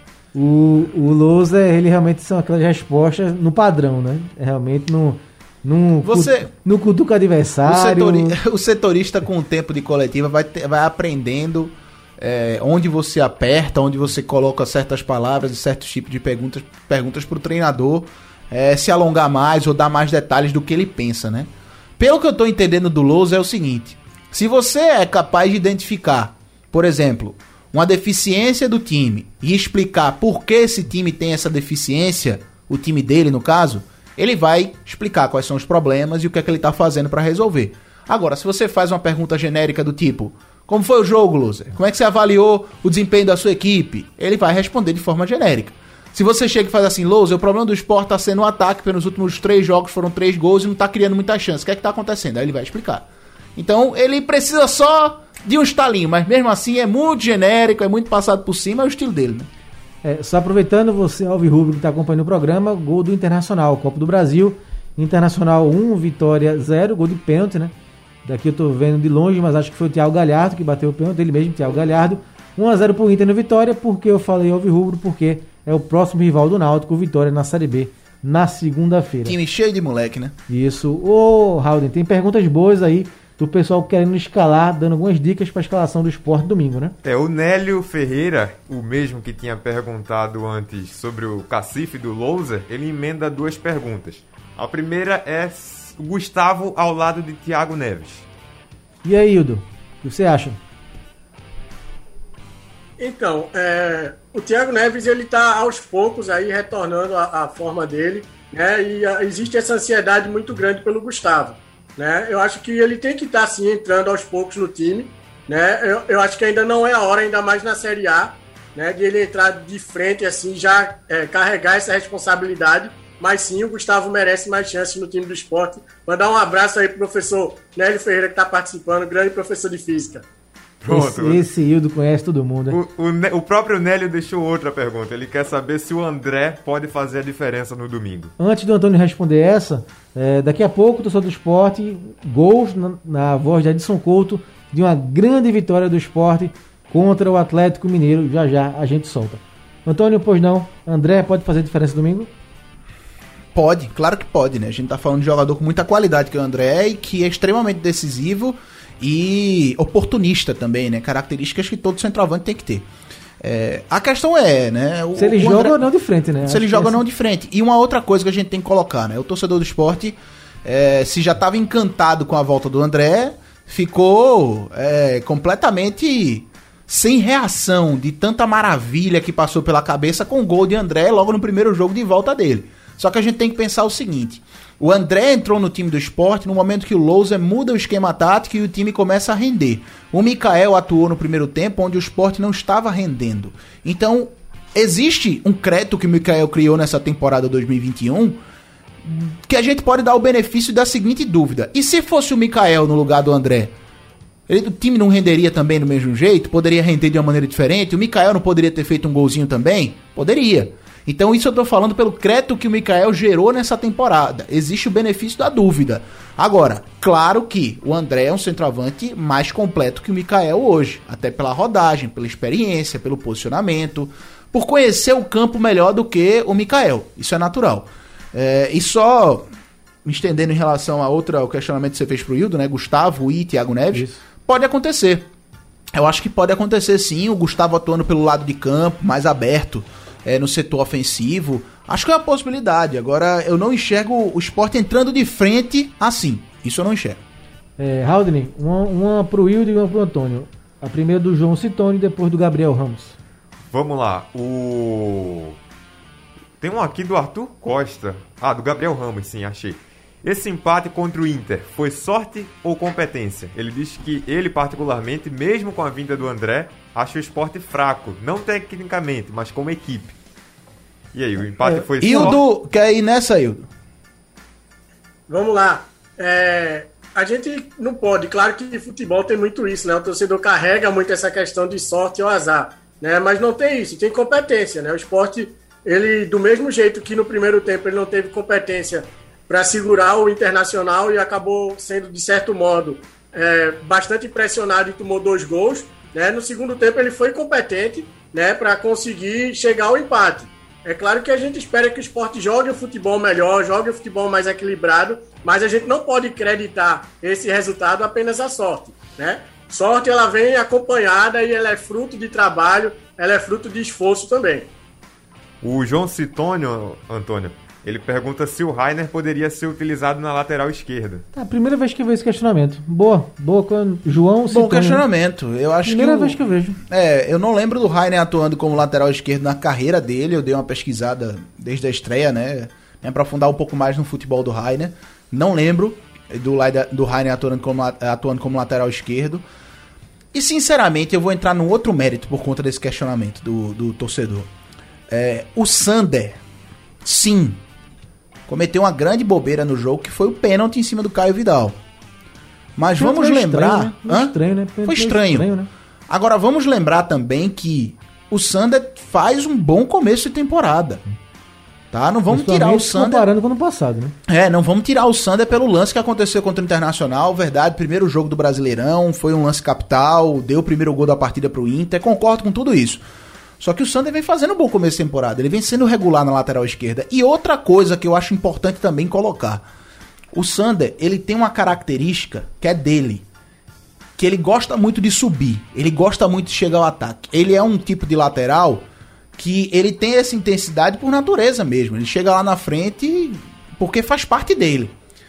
O, o Louser, ele realmente são aquelas respostas no padrão, né? Realmente no... No, Você, no cutuca adversário. O, setori, o setorista com o tempo de coletiva vai, ter, vai aprendendo é, onde você aperta, onde você coloca certas palavras e certos tipos de perguntas perguntas para o treinador é, se alongar mais ou dar mais detalhes do que ele pensa, né? Pelo que eu estou entendendo do Louser é o seguinte: se você é capaz de identificar, por exemplo, uma deficiência do time e explicar por que esse time tem essa deficiência, o time dele no caso, ele vai explicar quais são os problemas e o que é que ele está fazendo para resolver. Agora, se você faz uma pergunta genérica do tipo: como foi o jogo, Louser? Como é que você avaliou o desempenho da sua equipe? Ele vai responder de forma genérica. Se você chega e faz assim: Louser, o problema do Sport está sendo o ataque, porque nos últimos três jogos foram três gols e não está criando muita chance. O que é que está acontecendo? Aí ele vai explicar. Então, ele precisa só de um estalinho, mas mesmo assim é muito genérico, é muito passado por cima, é o estilo dele, né? É, só aproveitando, você, Alves Rubro, que está acompanhando o programa, gol do Internacional, Copa do Brasil, Internacional um, Vitória zero, gol de pênalti, né? Daqui eu tô vendo de longe, mas acho que foi o Thiago Galhardo que bateu o pênalti, ele mesmo, Thiago Galhardo. um a zero pro Inter no Vitória, porque eu falei Alves Rubro, porque é o próximo rival do Náutico, o Vitória na Série B, na segunda-feira. Time cheio de moleque, né? Isso. Ô, Raul, tem perguntas boas aí do pessoal querendo escalar, dando algumas dicas para a escalação do Sport domingo, né? É, o Nélio Ferreira, o mesmo que tinha perguntado antes sobre o cacife do Louser, ele emenda duas perguntas. A primeira é Gustavo ao lado de Thiago Neves. E aí, Hildo, o que você acha? Então, é, o Thiago Neves, ele tá aos poucos aí retornando a, a forma dele, né? E a, existe essa ansiedade muito grande pelo Gustavo, né? Eu acho que ele tem que estar, tá, sim, entrando aos poucos no time, né? Eu, eu acho que ainda não é a hora, ainda mais na Série A, né? De ele entrar de frente, assim, já é, carregar essa responsabilidade. Mas sim, o Gustavo merece mais chances no time do Sport. Mandar um abraço aí pro professor Nélio Ferreira, que está participando, grande professor de Física. Pronto. Esse, esse Hildo conhece todo mundo, né? O, o, o próprio Nélio deixou outra pergunta. Ele quer saber se o André pode fazer a diferença no domingo. Antes do Antônio responder essa, é, daqui a pouco o torcedor do Sport, gols na, na voz de Edson Couto, de uma grande vitória do Sport contra o Atlético Mineiro. Já já a gente solta. Antônio, pois não, André pode fazer a diferença domingo? Pode, claro que pode, né? A gente tá falando de jogador com muita qualidade que é o André e que é extremamente decisivo e oportunista também, né? Características que todo centroavante tem que ter. É, a questão é, né? O, se ele o joga André, ou não de frente, né? Se ele Acho joga ou essa... não de frente. E uma outra coisa que a gente tem que colocar, né? O torcedor do Sport, é, se já estava encantado com a volta do André, ficou é, completamente sem reação de tanta maravilha que passou pela cabeça com o gol de André logo no primeiro jogo de volta dele. Só que a gente tem que pensar o seguinte: o André entrou no time do Sport no momento que o Lousa muda o esquema tático e o time começa a render. O Mikael atuou no primeiro tempo onde o Sport não estava rendendo. Então, existe um crédito que o Mikael criou nessa temporada dois mil e vinte e um que a gente pode dar o benefício da seguinte dúvida: e se fosse o Mikael no lugar do André? Ele, o time não renderia também do mesmo jeito? Poderia render de uma maneira diferente? O Mikael não poderia ter feito um golzinho também? Poderia. Então isso eu tô falando pelo crédito que o Mikael gerou nessa temporada. Existe o benefício da dúvida. Agora, claro que o André é um centroavante mais completo que o Mikael hoje. Até pela rodagem, pela experiência, pelo posicionamento, por conhecer o campo melhor do que o Mikael. Isso é natural. É, e só me estendendo em relação a outra, ao questionamento que você fez pro Hildo, né? Gustavo e Thiago Neves. Isso. Pode acontecer. Eu acho que pode acontecer sim, o Gustavo atuando pelo lado de campo, mais aberto. É, no setor ofensivo, acho que é uma possibilidade. Agora, eu não enxergo o Sport entrando de frente assim. Isso eu não enxergo. É, Haldney, uma, uma pro Hildo e uma pro Antônio. A primeira do João Citone e depois do Gabriel Ramos. Vamos lá. O... Tem um aqui do Arthur Costa. Ah, do Gabriel Ramos, sim, achei. Esse empate contra o Inter foi sorte ou competência? Ele diz que ele, particularmente, mesmo com a vinda do André, acha o Sport fraco. Não tecnicamente, mas como equipe. E aí, o empate é, foi Hildo, sorte? Hildo, quer ir nessa, Hildo? Vamos lá. É, a gente não pode... Claro que futebol tem muito isso, né? O torcedor carrega muito essa questão de sorte ou azar, né? Mas não tem isso, tem competência, né? O Sport, ele, do mesmo jeito que no primeiro tempo ele não teve competência para segurar o Internacional e acabou sendo, de certo modo, é, bastante pressionado e tomou dois gols, né? No segundo tempo ele foi competente, né, para conseguir chegar ao empate. É claro que a gente espera que o Sport jogue o futebol melhor, jogue o futebol mais equilibrado, mas a gente não pode acreditar esse resultado apenas à sorte, né? Sorte, ela vem acompanhada e ela é fruto de trabalho, ela é fruto de esforço também. O João Citônio, Antônio, ele pergunta se o Rainer poderia ser utilizado na lateral esquerda. É a primeira vez que eu vejo esse questionamento. Boa, boa, João Citônio. Bom questionamento. Eu acho primeira que o... vez que eu vejo. É, eu não lembro do Rainer atuando como lateral esquerdo na carreira dele. Eu dei uma pesquisada desde a estreia, né? Me aprofundar um pouco mais no futebol do Rainer. Não lembro do, do Rainer atuando como, atuando como lateral esquerdo. E, sinceramente, eu vou entrar num outro mérito por conta desse questionamento do, do torcedor. É, o Sander, sim, cometeu uma grande bobeira no jogo, que foi o pênalti em cima do Caio Vidal. Mas foi vamos lembrar... Estranho, né? Estranho, né? Foi estranho. estranho né? Agora, vamos lembrar também que o Sander faz um bom começo de temporada. Tá? Não vamos tirar o Sander... comparando com o ano passado, né? É, não vamos tirar o Sander pelo lance que aconteceu contra o Internacional. Verdade, primeiro jogo do Brasileirão, foi um lance capital, deu o primeiro gol da partida pro Inter. Concordo com tudo isso. Só que o Sander vem fazendo um bom começo de temporada. Ele vem sendo regular na lateral esquerda. E outra coisa que eu acho importante também colocar. O Sander, ele tem uma característica que é dele. Que ele gosta muito de subir. Ele gosta muito de chegar ao ataque. Ele é um tipo de lateral que ele tem essa intensidade por natureza mesmo. Ele chega lá na frente porque faz parte dele.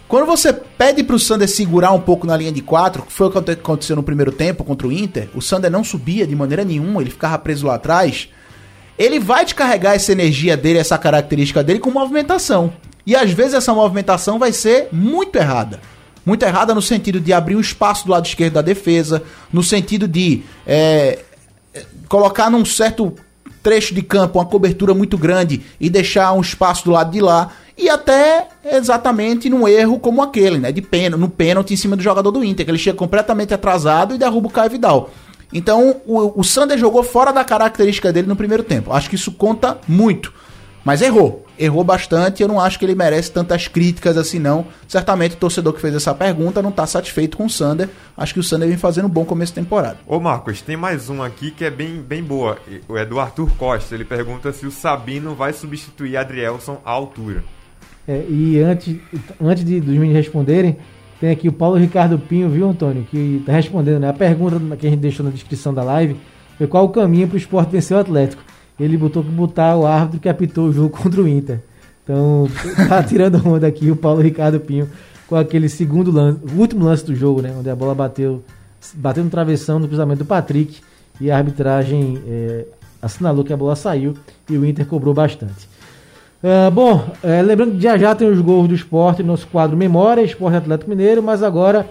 Quando você pede pro Sander segurar um pouco na linha de quatro, que foi o que aconteceu no primeiro tempo contra o Inter, o Sander não subia de maneira nenhuma, ele ficava preso lá atrás, ele vai descarregar essa energia dele, essa característica dele com movimentação. E às vezes essa movimentação vai ser muito errada. Muito errada no sentido de abrir um espaço do lado esquerdo da defesa, no sentido de é, colocar num certo trecho de campo uma cobertura muito grande e deixar um espaço do lado de lá, e até exatamente num erro como aquele, né, de pênalti, no pênalti em cima do jogador do Inter, que ele chega completamente atrasado e derruba o Caio Vidal. Então o, o Sander jogou fora da característica dele no primeiro tempo. Acho que isso conta muito, mas errou, errou bastante. Eu não acho que ele merece tantas críticas assim não. Certamente o torcedor que fez essa pergunta não está satisfeito com o Sander. Acho que o Sander vem fazendo um bom começo de temporada. Ô Marcos, tem mais um aqui que é bem, bem boa. É do Arthur Costa. Ele pergunta se o Sabino vai substituir Adrielson à altura. É, e antes, antes de, dos meninos responderem, tem aqui o Paulo Ricardo Pinho, viu, Antônio, que tá respondendo, né? A pergunta que a gente deixou na descrição da live foi qual o caminho pro Sport vencer o Atlético. Ele botou que botar o árbitro que apitou o jogo contra o Inter. Então, tá tirando onda aqui o Paulo Ricardo Pinho com aquele segundo lance, o último lance do jogo, né? Onde a bola bateu, bateu no travessão no cruzamento do Patrick e a arbitragem é, assinalou que a bola saiu e o Inter cobrou bastante. Uh, bom, uh, lembrando que já já tem os gols do Sport no nosso quadro Memória, Sport Atlético Mineiro, mas agora,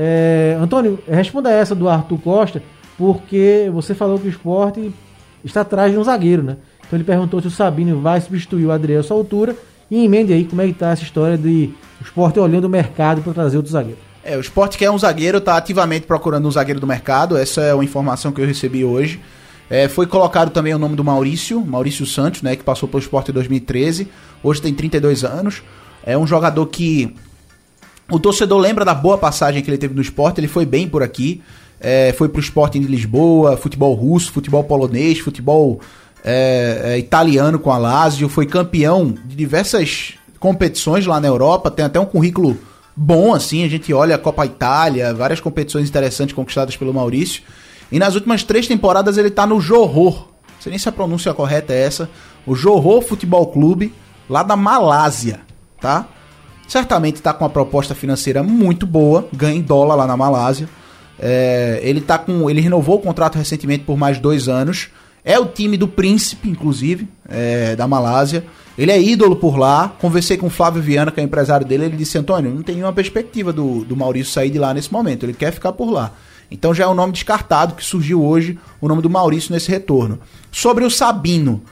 é, Antônio, responda essa do Arthur Costa, porque você falou que o Sport está atrás de um zagueiro, né? Então ele perguntou se o Sabino vai substituir o Adrielson à altura, e emende aí como é que tá essa história de o Sport olhando o mercado para trazer outro zagueiro. É, o Sport quer um zagueiro, está ativamente procurando um zagueiro do mercado, essa é uma informação que eu recebi hoje. É, foi colocado também o nome do Maurício, Maurício Santos, né, que passou pelo Sport em dois mil e treze, hoje tem trinta e dois anos, é um jogador que o torcedor lembra da boa passagem que ele teve no Sport, ele foi bem por aqui, é, foi pro Sporting de Lisboa, futebol russo, futebol polonês, futebol é, é, italiano com a Lazio, foi campeão de diversas competições lá na Europa, tem até um currículo bom, assim, a gente olha a Copa Itália, várias competições interessantes conquistadas pelo Maurício. E nas últimas três temporadas ele tá no Johor, não sei nem se a pronúncia correta é essa, o Johor Futebol Clube, lá da Malásia, tá? Certamente tá com uma proposta financeira muito boa, ganha em dólar lá na Malásia. É, ele, tá com, ele renovou o contrato recentemente por mais dois anos, é o time do Príncipe, inclusive, é, da Malásia. Ele é ídolo por lá, conversei com o Flávio Viana, que é empresário dele, ele disse, Antônio, não tem nenhuma perspectiva do, do Maurício sair de lá nesse momento, ele quer ficar por lá. Então já é um nome descartado que surgiu hoje, o nome do Maurício nesse retorno. Sobre o Sabino.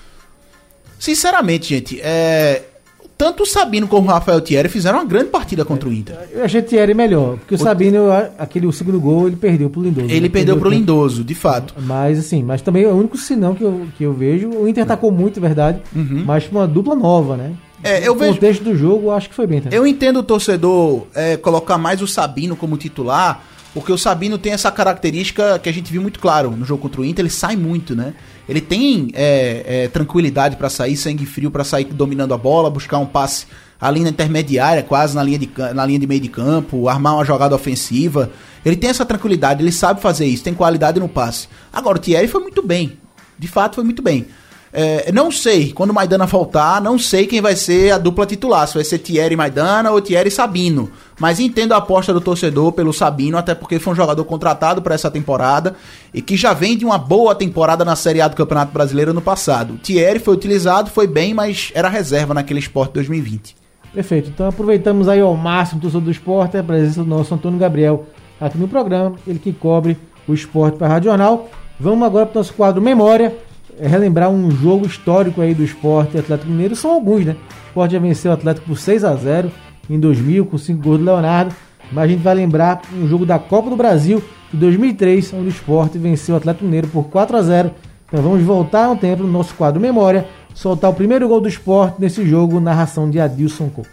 Sinceramente, gente, é... tanto o Sabino como o Rafael Thierry fizeram uma grande partida contra o Inter. Eu achei o Thierry melhor, porque o, o Sabino, aquele o segundo gol, ele perdeu pro Lindoso. Ele né? perdeu, perdeu pro Lindoso, de fato. Mas assim, mas também é o único sinão que eu, que eu vejo. O Inter atacou muito, é verdade, uhum. mas com uma dupla nova, né? É, eu o vejo... contexto do jogo, eu acho que foi bem também. Eu entendo o torcedor é, colocar mais o Sabino como titular, porque o Sabino tem essa característica que a gente viu muito claro no jogo contra o Inter, ele sai muito, né? Ele tem é, é, tranquilidade pra sair, sangue frio pra sair dominando a bola, buscar um passe ali na intermediária, quase na linha, de, na linha de meio de campo, armar uma jogada ofensiva. Ele tem essa tranquilidade, ele sabe fazer isso, tem qualidade no passe. Agora, o Thierry foi muito bem, de fato foi muito bem. É, não sei, quando o Maidana voltar, não sei quem vai ser a dupla titular, se vai ser Thierry Maidana ou Thierry Sabino, mas entendo a aposta do torcedor pelo Sabino, até porque foi um jogador contratado para essa temporada e que já vem de uma boa temporada na Série A do Campeonato Brasileiro no passado. O Thierry foi utilizado, foi bem, mas era reserva naquele Sport dois mil e vinte. Perfeito, então aproveitamos aí ao máximo o torcedor do esporte, a presença do nosso Antônio Gabriel aqui no programa, ele que cobre o esporte para a Rádio Jornal. Vamos agora para o nosso quadro Memória, é relembrar um jogo histórico aí do Sport e Atlético Mineiro, são alguns, né? O Sport já venceu o Atlético por seis a zero em dois mil, com cinco gols do Leonardo, mas a gente vai lembrar um jogo da Copa do Brasil de dois mil e três, onde o Sport venceu o Atlético Mineiro por quatro a zero. Então vamos voltar um tempo no nosso quadro Memória, soltar o primeiro gol do Sport nesse jogo, narração de Adilson Couto.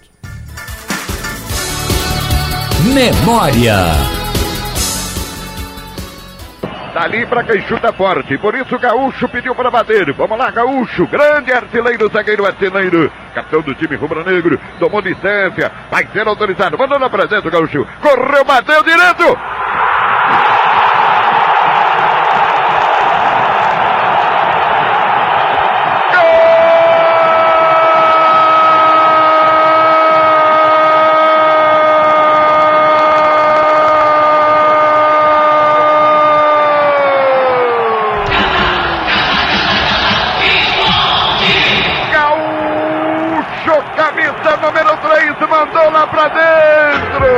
Memória. Dali para quem chuta forte, por isso o Gaúcho pediu para bater. Vamos lá, Gaúcho, grande artilheiro, zagueiro artilheiro, capitão do time rubro-negro, tomou licença, vai ser autorizado, mandou na presença o Gaúcho, correu, bateu direto. Gol! o número três, mandou lá pra dentro.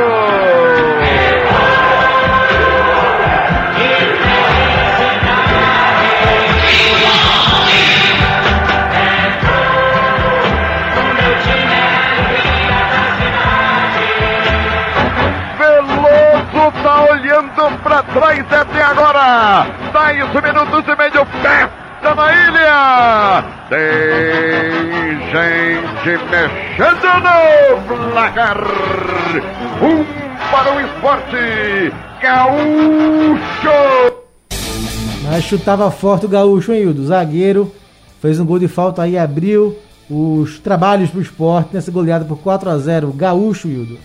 Veloso tá olhando pra trás até agora. dez minutos e meio, festa na ilha. Tem gente mexendo no placar. Um para o Esporte Gaúcho. Mas chutava forte o Gaúcho, hein, Hildo? Zagueiro fez um gol de falta aí, abriu os trabalhos pro Esporte nessa goleada por quatro a zero. Gaúcho, Hildo.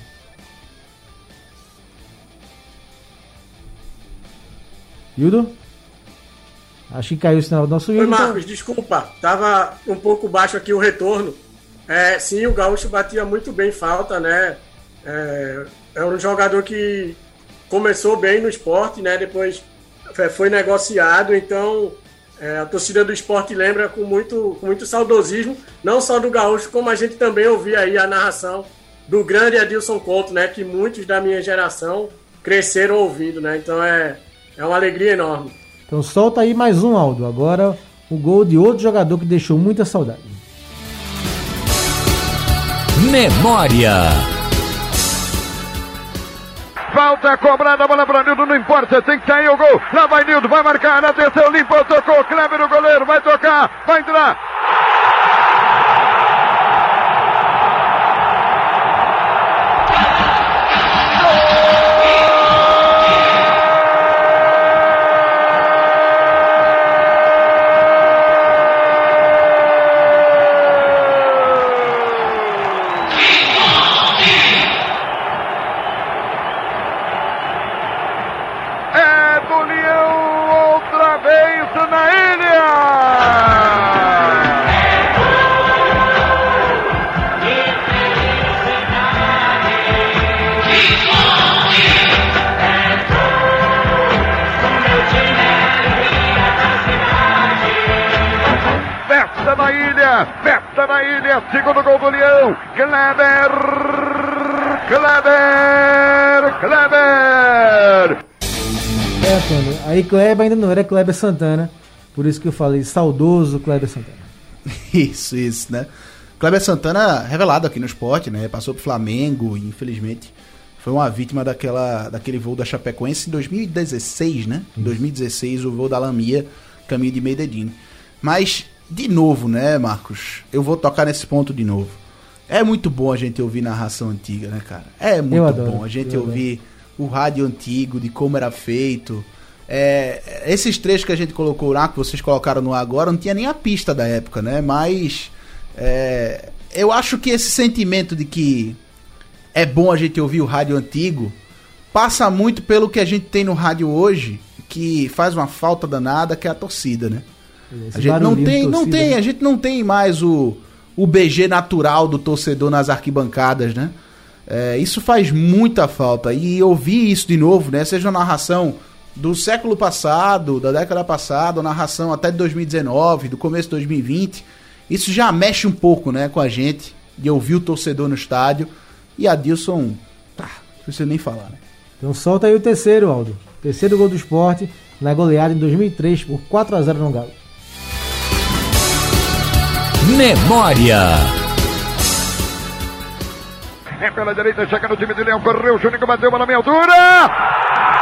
Hildo? Acho que caiu o sinal do nosso Hildo. Oi, Marcos, desculpa. Tava um pouco baixo aqui o retorno. É, sim, o Gaúcho batia muito bem falta, né? É, é um jogador que começou bem no Esporte, né? Depois foi negociado, então é, a torcida do Esporte lembra com muito, com muito saudosismo, não só do Gaúcho, como a gente também ouvia aí a narração do grande Adilson Couto, né? Que muitos da minha geração cresceram ouvindo, né? Então é, é uma alegria enorme. Então solta aí mais um, Aldo. Agora o gol de outro jogador que deixou muita saudade. Memória. Falta cobrada, a bola para Nildo, não importa, tem que sair o gol. Lá vai Nildo, vai marcar, atenção, limpou, tocou, Kleber o goleiro, vai tocar, vai entrar. Festa na ilha, segundo gol do Leão, Kleber, Kleber, Kleber. É, Antônio, aí Kleber ainda não era Kleber Santana, por isso que eu falei saudoso Kleber Santana. Isso, isso, né? Kleber Santana revelado aqui no Esporte, né? Passou pro Flamengo e infelizmente foi uma vítima daquela, daquele voo da Chapecoense em dois mil e dezesseis, né? Em dois mil e dezesseis, o voo da Lamia, caminho de Medellín. Mas de novo, né, Marcos? Eu vou tocar nesse ponto de novo. É muito bom a gente ouvir narração antiga, né, cara? É muito adoro, bom a gente ouvir adoro. o rádio antigo, de como era feito. É, esses trechos que a gente colocou lá, que vocês colocaram no ar agora, não tinha nem a pista da época, né? Mas é, eu acho que esse sentimento de que é bom a gente ouvir o rádio antigo passa muito pelo que a gente tem no rádio hoje, que faz uma falta danada, que é a torcida, né? A gente não tem, não tem, a gente não tem mais o, o B G natural do torcedor nas arquibancadas, né? É, isso faz muita falta. E ouvir isso de novo, né? Seja uma narração do século passado, da década passada, uma narração até de dois mil e dezenove, do começo de dois mil e vinte, isso já mexe um pouco, né, com a gente, de ouvir o torcedor no estádio. E Adilson, tá, não precisa nem falar, né? Então solta aí o terceiro, Aldo. Terceiro gol do Esporte na goleada em dois mil e três por quatro a zero no Galo. Memória. É pela direita, chega no time de Leão, correu, o Juninho bateu uma na meia altura.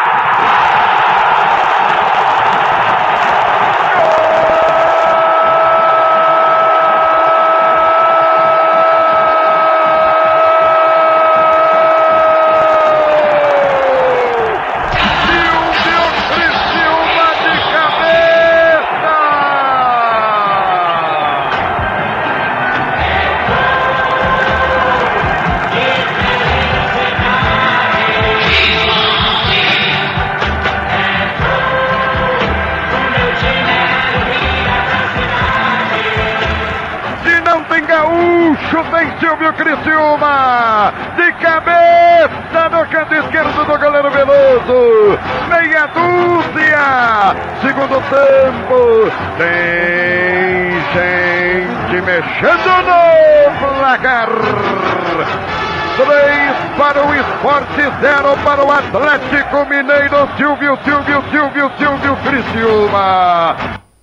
Vem Silvio Criciúma, de cabeça no canto esquerdo do goleiro Veloso, meia dúzia, segundo tempo, tem gente mexendo no placar. três para o Esporte, zero para o Atlético Mineiro. Silvio, Silvio, Silvio, Silvio Criciúma.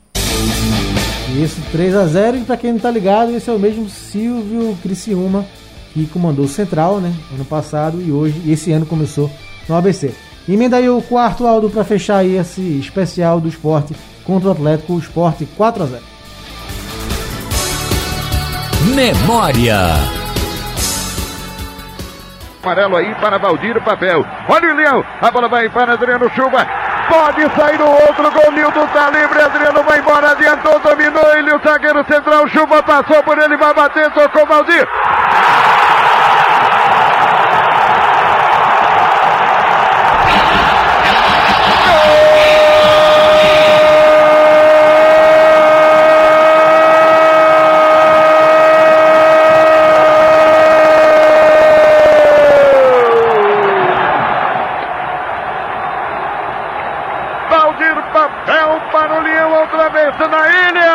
Isso, três a zero. E para quem não tá ligado, esse é o mesmo Silvio Criciúma que comandou o Central, né, ano passado, e hoje, e esse ano começou no A B C. Emenda aí o quarto, Aldo, para fechar aí esse especial do Esporte contra o Atlético, o Esporte quatro a zero. Memória. Amarelo aí para Valdir Papel. Olha o Leão, a bola vai para Adriano Chuva. Pode sair o outro gol, Nilton tá livre, Adriano vai embora, adiantou, dominou ele, o zagueiro central, Chuva passou por ele, vai bater, tocou Valdir. Na ilha!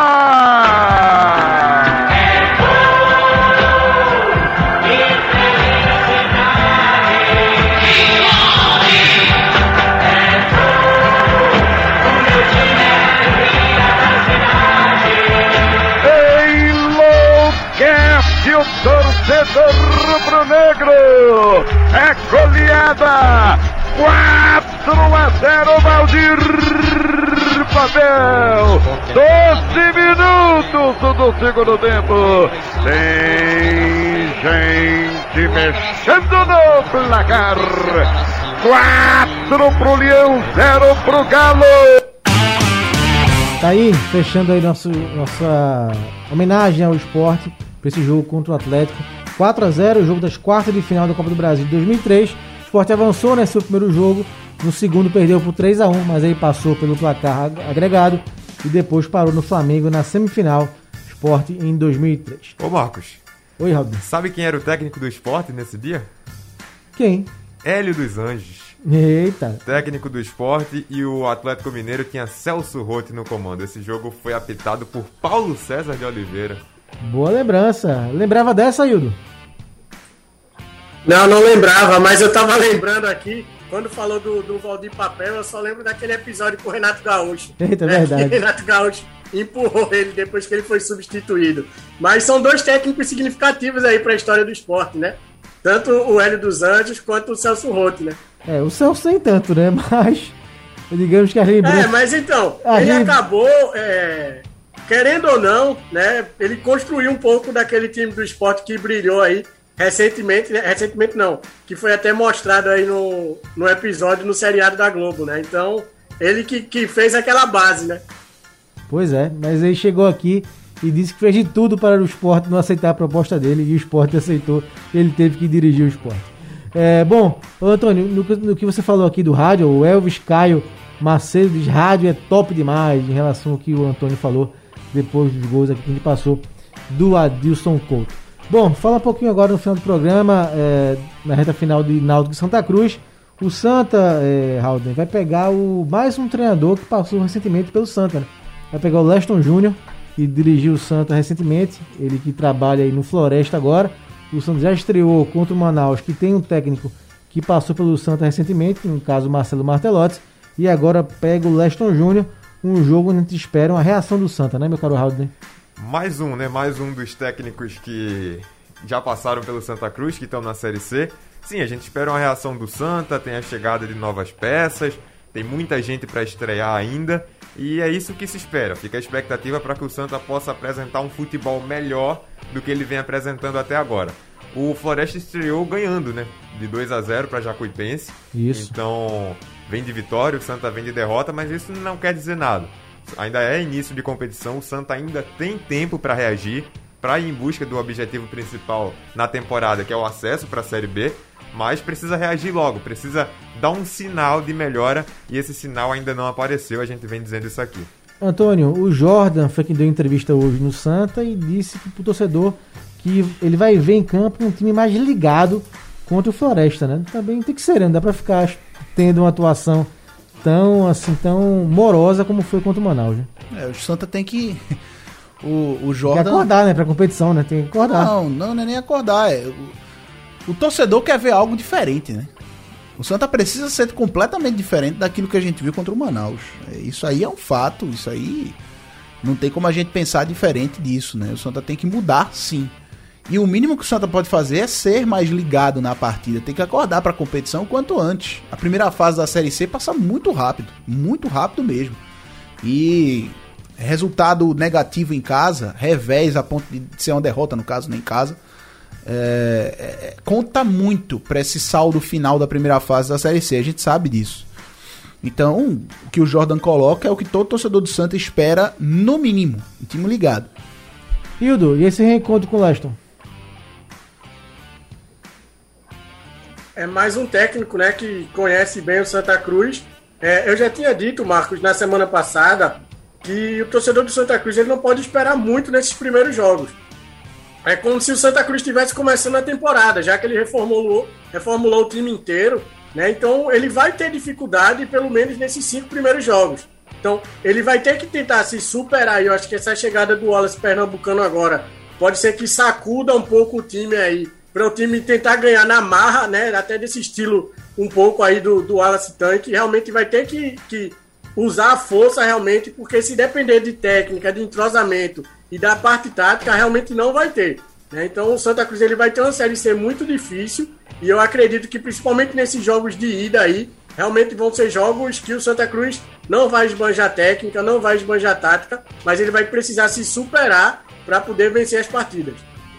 Enlouquece o torcedor rubro-negro! É goleada! quatro a zero, Valdir Papel, doze minutos do segundo tempo. Tem gente mexendo no placar. quatro pro Leão, zero pro Galo. Tá aí, fechando aí nosso, nossa homenagem ao esporte para esse jogo contra o Atlético. quatro a zero, o jogo das quartas de final da Copa do Brasil de dois mil e três. O Sport avançou nesse seu primeiro jogo. No segundo perdeu por três a um, mas aí passou pelo placar agregado e depois parou no Flamengo na semifinal, Sport em dois mil e três. Ô Marcos. Oi, Raul. Sabe quem era o técnico do Sport nesse dia? Quem? Hélio dos Anjos. Eita. Técnico do Sport, e o Atlético Mineiro tinha Celso Roth no comando. Esse jogo foi apitado por Paulo César de Oliveira. Boa lembrança. Lembrava dessa, Hildo? Não, não lembrava, mas eu tava lembrando aqui. Quando falou do, do Valdir Papel, eu só lembro daquele episódio com o Renato Gaúcho. Eita, é né? verdade. Que Renato Gaúcho empurrou ele depois que ele foi substituído. Mas são dois técnicos significativos aí para a história do esporte, né? Tanto o Hélio dos Anjos quanto o Celso Roth, né? É, o Celso nem tanto, né? Mas, digamos que a lembrança... É, mas então, a ele gente... acabou, é, querendo ou não, né? Ele construiu um pouco daquele time do esporte que brilhou aí recentemente, né? Recentemente não, que foi até mostrado aí no, no episódio no seriado da Globo, né? Então, ele que, que fez aquela base, né? Pois é, mas ele chegou aqui e disse que fez de tudo para o Sport não aceitar a proposta dele, e o Sport aceitou, ele teve que dirigir o Sport. É, bom, Antônio, no, no que você falou aqui do rádio, o Elvis Caio Macedo diz: rádio é top demais, em relação ao que o Antônio falou depois dos gols aqui que a gente passou do Adilson Couto. Bom, fala um pouquinho agora no final do programa, é, na reta final de Náutico e Santa Cruz. O Santa, é, Halden, vai pegar o, mais um treinador que passou recentemente pelo Santa, né? Vai pegar o Leston Júnior, que dirigiu o Santa recentemente, ele que trabalha aí no Floresta agora. O Santa já estreou contra o Manaus, que tem um técnico que passou pelo Santa recentemente, no caso o Marcelo Martelotti, e agora pega o Leston Júnior, um jogo onde a gente espera uma reação do Santa, né, meu caro Halden? Mais um, né? Mais um dos técnicos que já passaram pelo Santa Cruz, que estão na Série C. Sim, a gente espera uma reação do Santa, tem a chegada de novas peças, tem muita gente para estrear ainda, e é isso que se espera. Fica a expectativa para que o Santa possa apresentar um futebol melhor do que ele vem apresentando até agora. O Floresta estreou ganhando, né? De dois a zero para Jacuipense. Isso. Então, vem de vitória, o Santa vem de derrota, mas isso não quer dizer nada. Ainda é início de competição, o Santa ainda tem tempo para reagir, para ir em busca do objetivo principal na temporada, que é o acesso para a Série B, mas precisa reagir logo, precisa dar um sinal de melhora, e esse sinal ainda não apareceu, a gente vem dizendo isso aqui. Antônio, o Jordan foi quem deu entrevista hoje no Santa e disse que pro torcedor que ele vai ver em campo um time mais ligado contra o Floresta, né? Também tem que ser, não dá para ficar tendo uma atuação tão assim, tão morosa como foi contra o Manaus, né? É, o Santa tem que... o, o Jordan... Tem que acordar, né? Pra competição, né? Tem que acordar. Não, não, não é nem acordar. É, o, o torcedor quer ver algo diferente, né? O Santa precisa ser completamente diferente daquilo que a gente viu contra o Manaus. É, isso aí é um fato, isso aí... Não tem como a gente pensar diferente disso, né? O Santa tem que mudar, sim. E o mínimo que o Santa pode fazer é ser mais ligado na partida. Tem que acordar para a competição o quanto antes. A primeira fase da Série C passa muito rápido. Muito rápido mesmo. E resultado negativo em casa, revés a ponto de ser uma derrota, no caso, nem em casa, é, é, conta muito para esse saldo final da primeira fase da Série C. A gente sabe disso. Então, o que o Jordan coloca é o que todo torcedor do Santa espera, no mínimo. Um time ligado. Hildo, e esse reencontro com o Leston? É mais um técnico, né, que conhece bem o Santa Cruz. É, eu já tinha dito, Marcos, na semana passada, que o torcedor do Santa Cruz ele não pode esperar muito nesses primeiros jogos. É como se o Santa Cruz estivesse começando a temporada, já que ele reformulou, reformulou o time inteiro, né? Então ele vai ter dificuldade, pelo menos nesses cinco primeiros jogos. Então ele vai ter que tentar se superar. Eu acho que essa chegada do Wallace Pernambucano agora pode ser que sacuda um pouco o time aí, para o time tentar ganhar na marra, né? Até desse estilo um pouco aí do, do Wallace Tanque. Realmente vai ter que, que usar a força realmente, porque se depender de técnica, de entrosamento e da parte tática, realmente não vai ter, né? Então o Santa Cruz ele vai ter uma Série C muito difícil, e eu acredito que principalmente nesses jogos de ida aí, realmente vão ser jogos que o Santa Cruz não vai esbanjar técnica, não vai esbanjar tática, mas ele vai precisar se superar para poder vencer as partidas.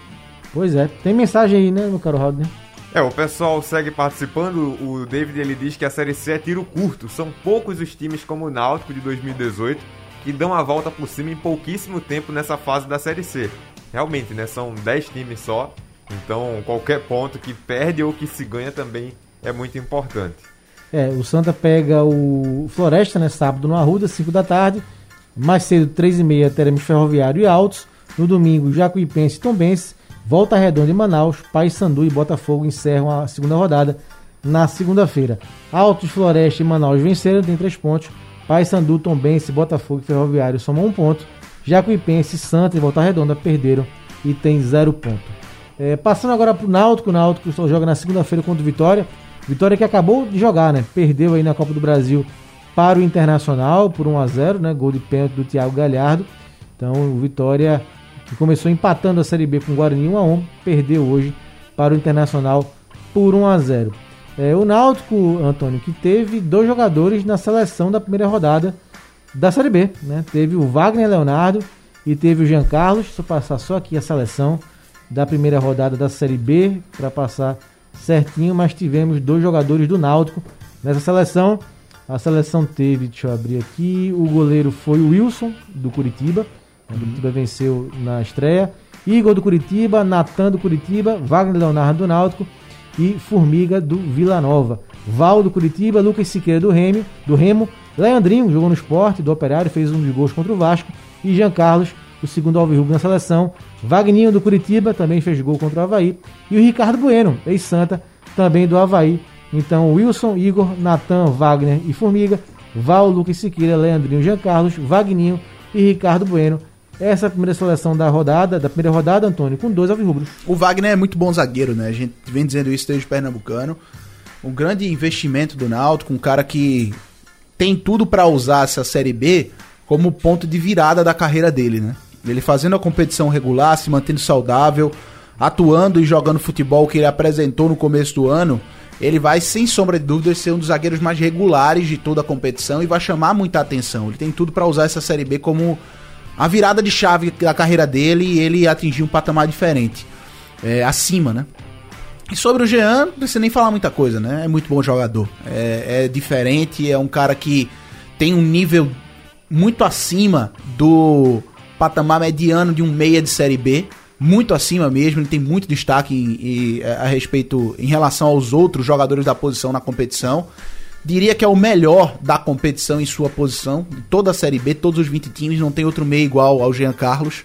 Pois é, tem mensagem aí, né, meu caro Raul, né? É, o pessoal segue participando. O David, ele diz que a Série C é tiro curto. São poucos os times como o Náutico de dois mil e dezoito que dão a volta por cima em pouquíssimo tempo nessa fase da Série C. Realmente, né, são dez times só. Então, qualquer ponto que perde ou que se ganha também é muito importante. É, o Santa pega o Floresta, né, sábado no Arruda, cinco da tarde. Mais cedo, três e meia, teremos Ferroviário e Altos. No domingo, Jacuipense e Tombense. Volta Redonda e Manaus, Paysandu e Botafogo encerram a segunda rodada na segunda-feira. Altos, Floresta e Manaus venceram, tem três pontos. Paysandu, Tombense, Botafogo e Ferroviário somam um ponto. Jacuipense, Santa e Volta Redonda perderam e tem zero ponto. É, passando agora para o Náutico, o Náutico só joga na segunda-feira contra o Vitória. Vitória que acabou de jogar, né? Perdeu aí na Copa do Brasil para o Internacional por um a zero, né? Gol de pênalti do Thiago Galhardo. Então o Vitória, que começou empatando a Série B com o Guarani um a um, perdeu hoje para o Internacional por um a zero. É, o Náutico, Antônio, que teve dois jogadores na seleção da primeira rodada da Série B, né? Teve o Wagner Leonardo e teve o Jean Carlos. Deixa eu passar só aqui a seleção da primeira rodada da Série B para passar certinho, mas tivemos dois jogadores do Náutico nessa seleção. A seleção teve, deixa eu abrir aqui, o goleiro foi o Wilson, do Curitiba. O Curitiba venceu na estreia. Igor do Curitiba, Natan do Curitiba, Wagner Leonardo do Náutico e Formiga do Vila Nova. Val do Curitiba, Lucas Siqueira do Remo, do Remo, Leandrinho jogou no Sport, do Operário, fez um dos gols contra o Vasco, e Jean Carlos, o segundo alvirrubro na seleção. Vagninho do Curitiba também fez gol contra o Avaí, e o Ricardo Bueno, ex-Santa, também do Avaí. Então Wilson, Igor, Natan, Wagner e Formiga, Val, Lucas Siqueira, Leandrinho, Jean Carlos, Vagninho e Ricardo Bueno. Essa é a primeira seleção da rodada, da primeira rodada, Antônio, com dois alvirrubros. O Wagner é muito bom zagueiro, né? A gente vem dizendo isso desde o Pernambucano. Um grande investimento do Náutico, um cara que tem tudo para usar essa Série B como ponto de virada da carreira dele, né? Ele fazendo a competição regular, se mantendo saudável, atuando e jogando futebol que ele apresentou no começo do ano, ele vai, sem sombra de dúvidas, ser um dos zagueiros mais regulares de toda a competição e vai chamar muita atenção. Ele tem tudo para usar essa Série B como a virada de chave da carreira dele e ele atingir um patamar diferente, é, acima, né? E sobre o Jean, não precisa nem falar muita coisa, né? É muito bom jogador, é, é diferente, é um cara que tem um nível muito acima do patamar mediano de um meia de Série B, muito acima mesmo, ele tem muito destaque em, em, a respeito em relação aos outros jogadores da posição na competição. Diria que é o melhor da competição em sua posição, de toda a Série B, todos os vinte times, não tem outro meia igual ao Jean Carlos.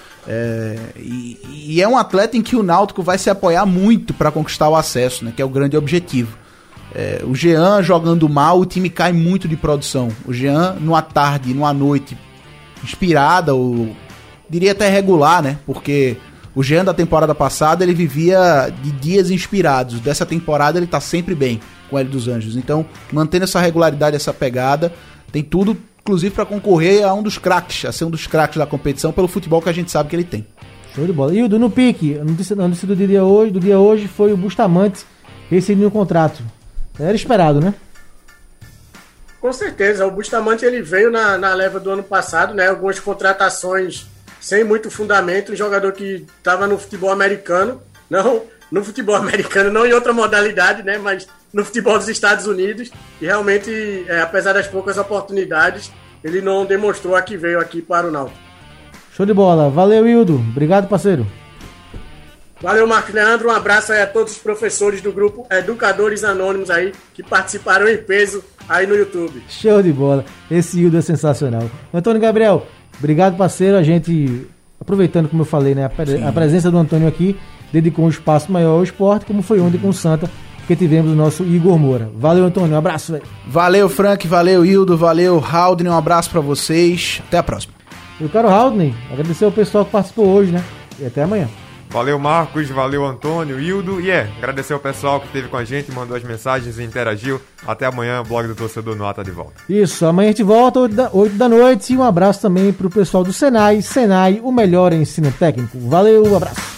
É, e, e é um atleta em que o Náutico vai se apoiar muito para conquistar o acesso, né, que é o grande objetivo. É, o Jean jogando mal, o time cai muito de produção. O Jean, numa tarde, numa noite inspirada ou, diria até regular, né? Porque o Jean da temporada passada, ele vivia de dias inspirados. Dessa temporada ele tá sempre bem com o Hélio dos Anjos. Então, mantendo essa regularidade, essa pegada, tem tudo, inclusive, para concorrer a um dos craques, a ser um dos craques da competição pelo futebol que a gente sabe que ele tem. Show de bola. Hildo, no pique, a notícia, a notícia do dia hoje, do dia hoje foi o Bustamante rescindindo o contrato. Era esperado, né? Com certeza, o Bustamante ele veio na, na leva do ano passado, né? Algumas contratações sem muito fundamento, um jogador que estava no futebol americano, não no futebol americano, não em outra modalidade, né? Mas no futebol dos Estados Unidos, e realmente, é, apesar das poucas oportunidades, ele não demonstrou a que veio aqui para o Náutico. Show de bola. Valeu, Hildo. Obrigado, parceiro. Valeu, Marcos Leandro. Um abraço aí a todos os professores do grupo Educadores Anônimos aí, que participaram em peso aí no YouTube. Show de bola. Esse Hildo é sensacional. Antônio Gabriel, obrigado, parceiro. A gente, aproveitando, como eu falei, né, a, pre- a presença do Antônio aqui, dedicou um espaço maior ao esporte, como foi ontem com o Santa, que tivemos o nosso Igor Moura. Valeu, Antônio. Um abraço, velho. Valeu, Frank. Valeu, Hildo. Valeu, Haldner. Um abraço pra vocês. Até a próxima. Eu quero, Haldner, agradecer ao pessoal que participou hoje, né? E até amanhã. Valeu, Marcos, valeu, Antônio, Hildo, e é, agradecer ao pessoal que esteve com a gente, mandou as mensagens e interagiu. Até amanhã, Blog do Torcedor no ar tá de volta. Isso, amanhã a gente volta, oito da noite, e um abraço também pro pessoal do Senai. Senai, o melhor ensino técnico. Valeu, um abraço.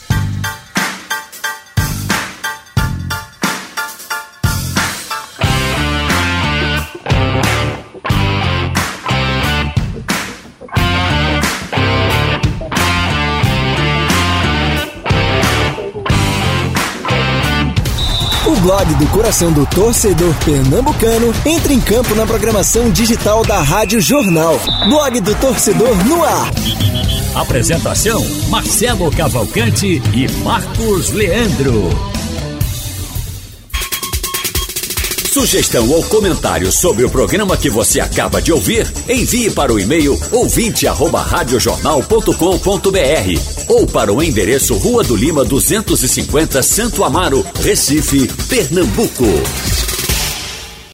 O blog do coração do torcedor pernambucano entra em campo na programação digital da Rádio Jornal. Blog do Torcedor no ar. Apresentação: Marcelo Cavalcante e Marcos Leandro. Sugestão ou comentário sobre o programa que você acaba de ouvir, envie para o e-mail ouvinte arroba radiojornal ponto com ponto br ou para o endereço Rua do Lima duzentos e cinquenta, Santo Amaro, Recife, Pernambuco.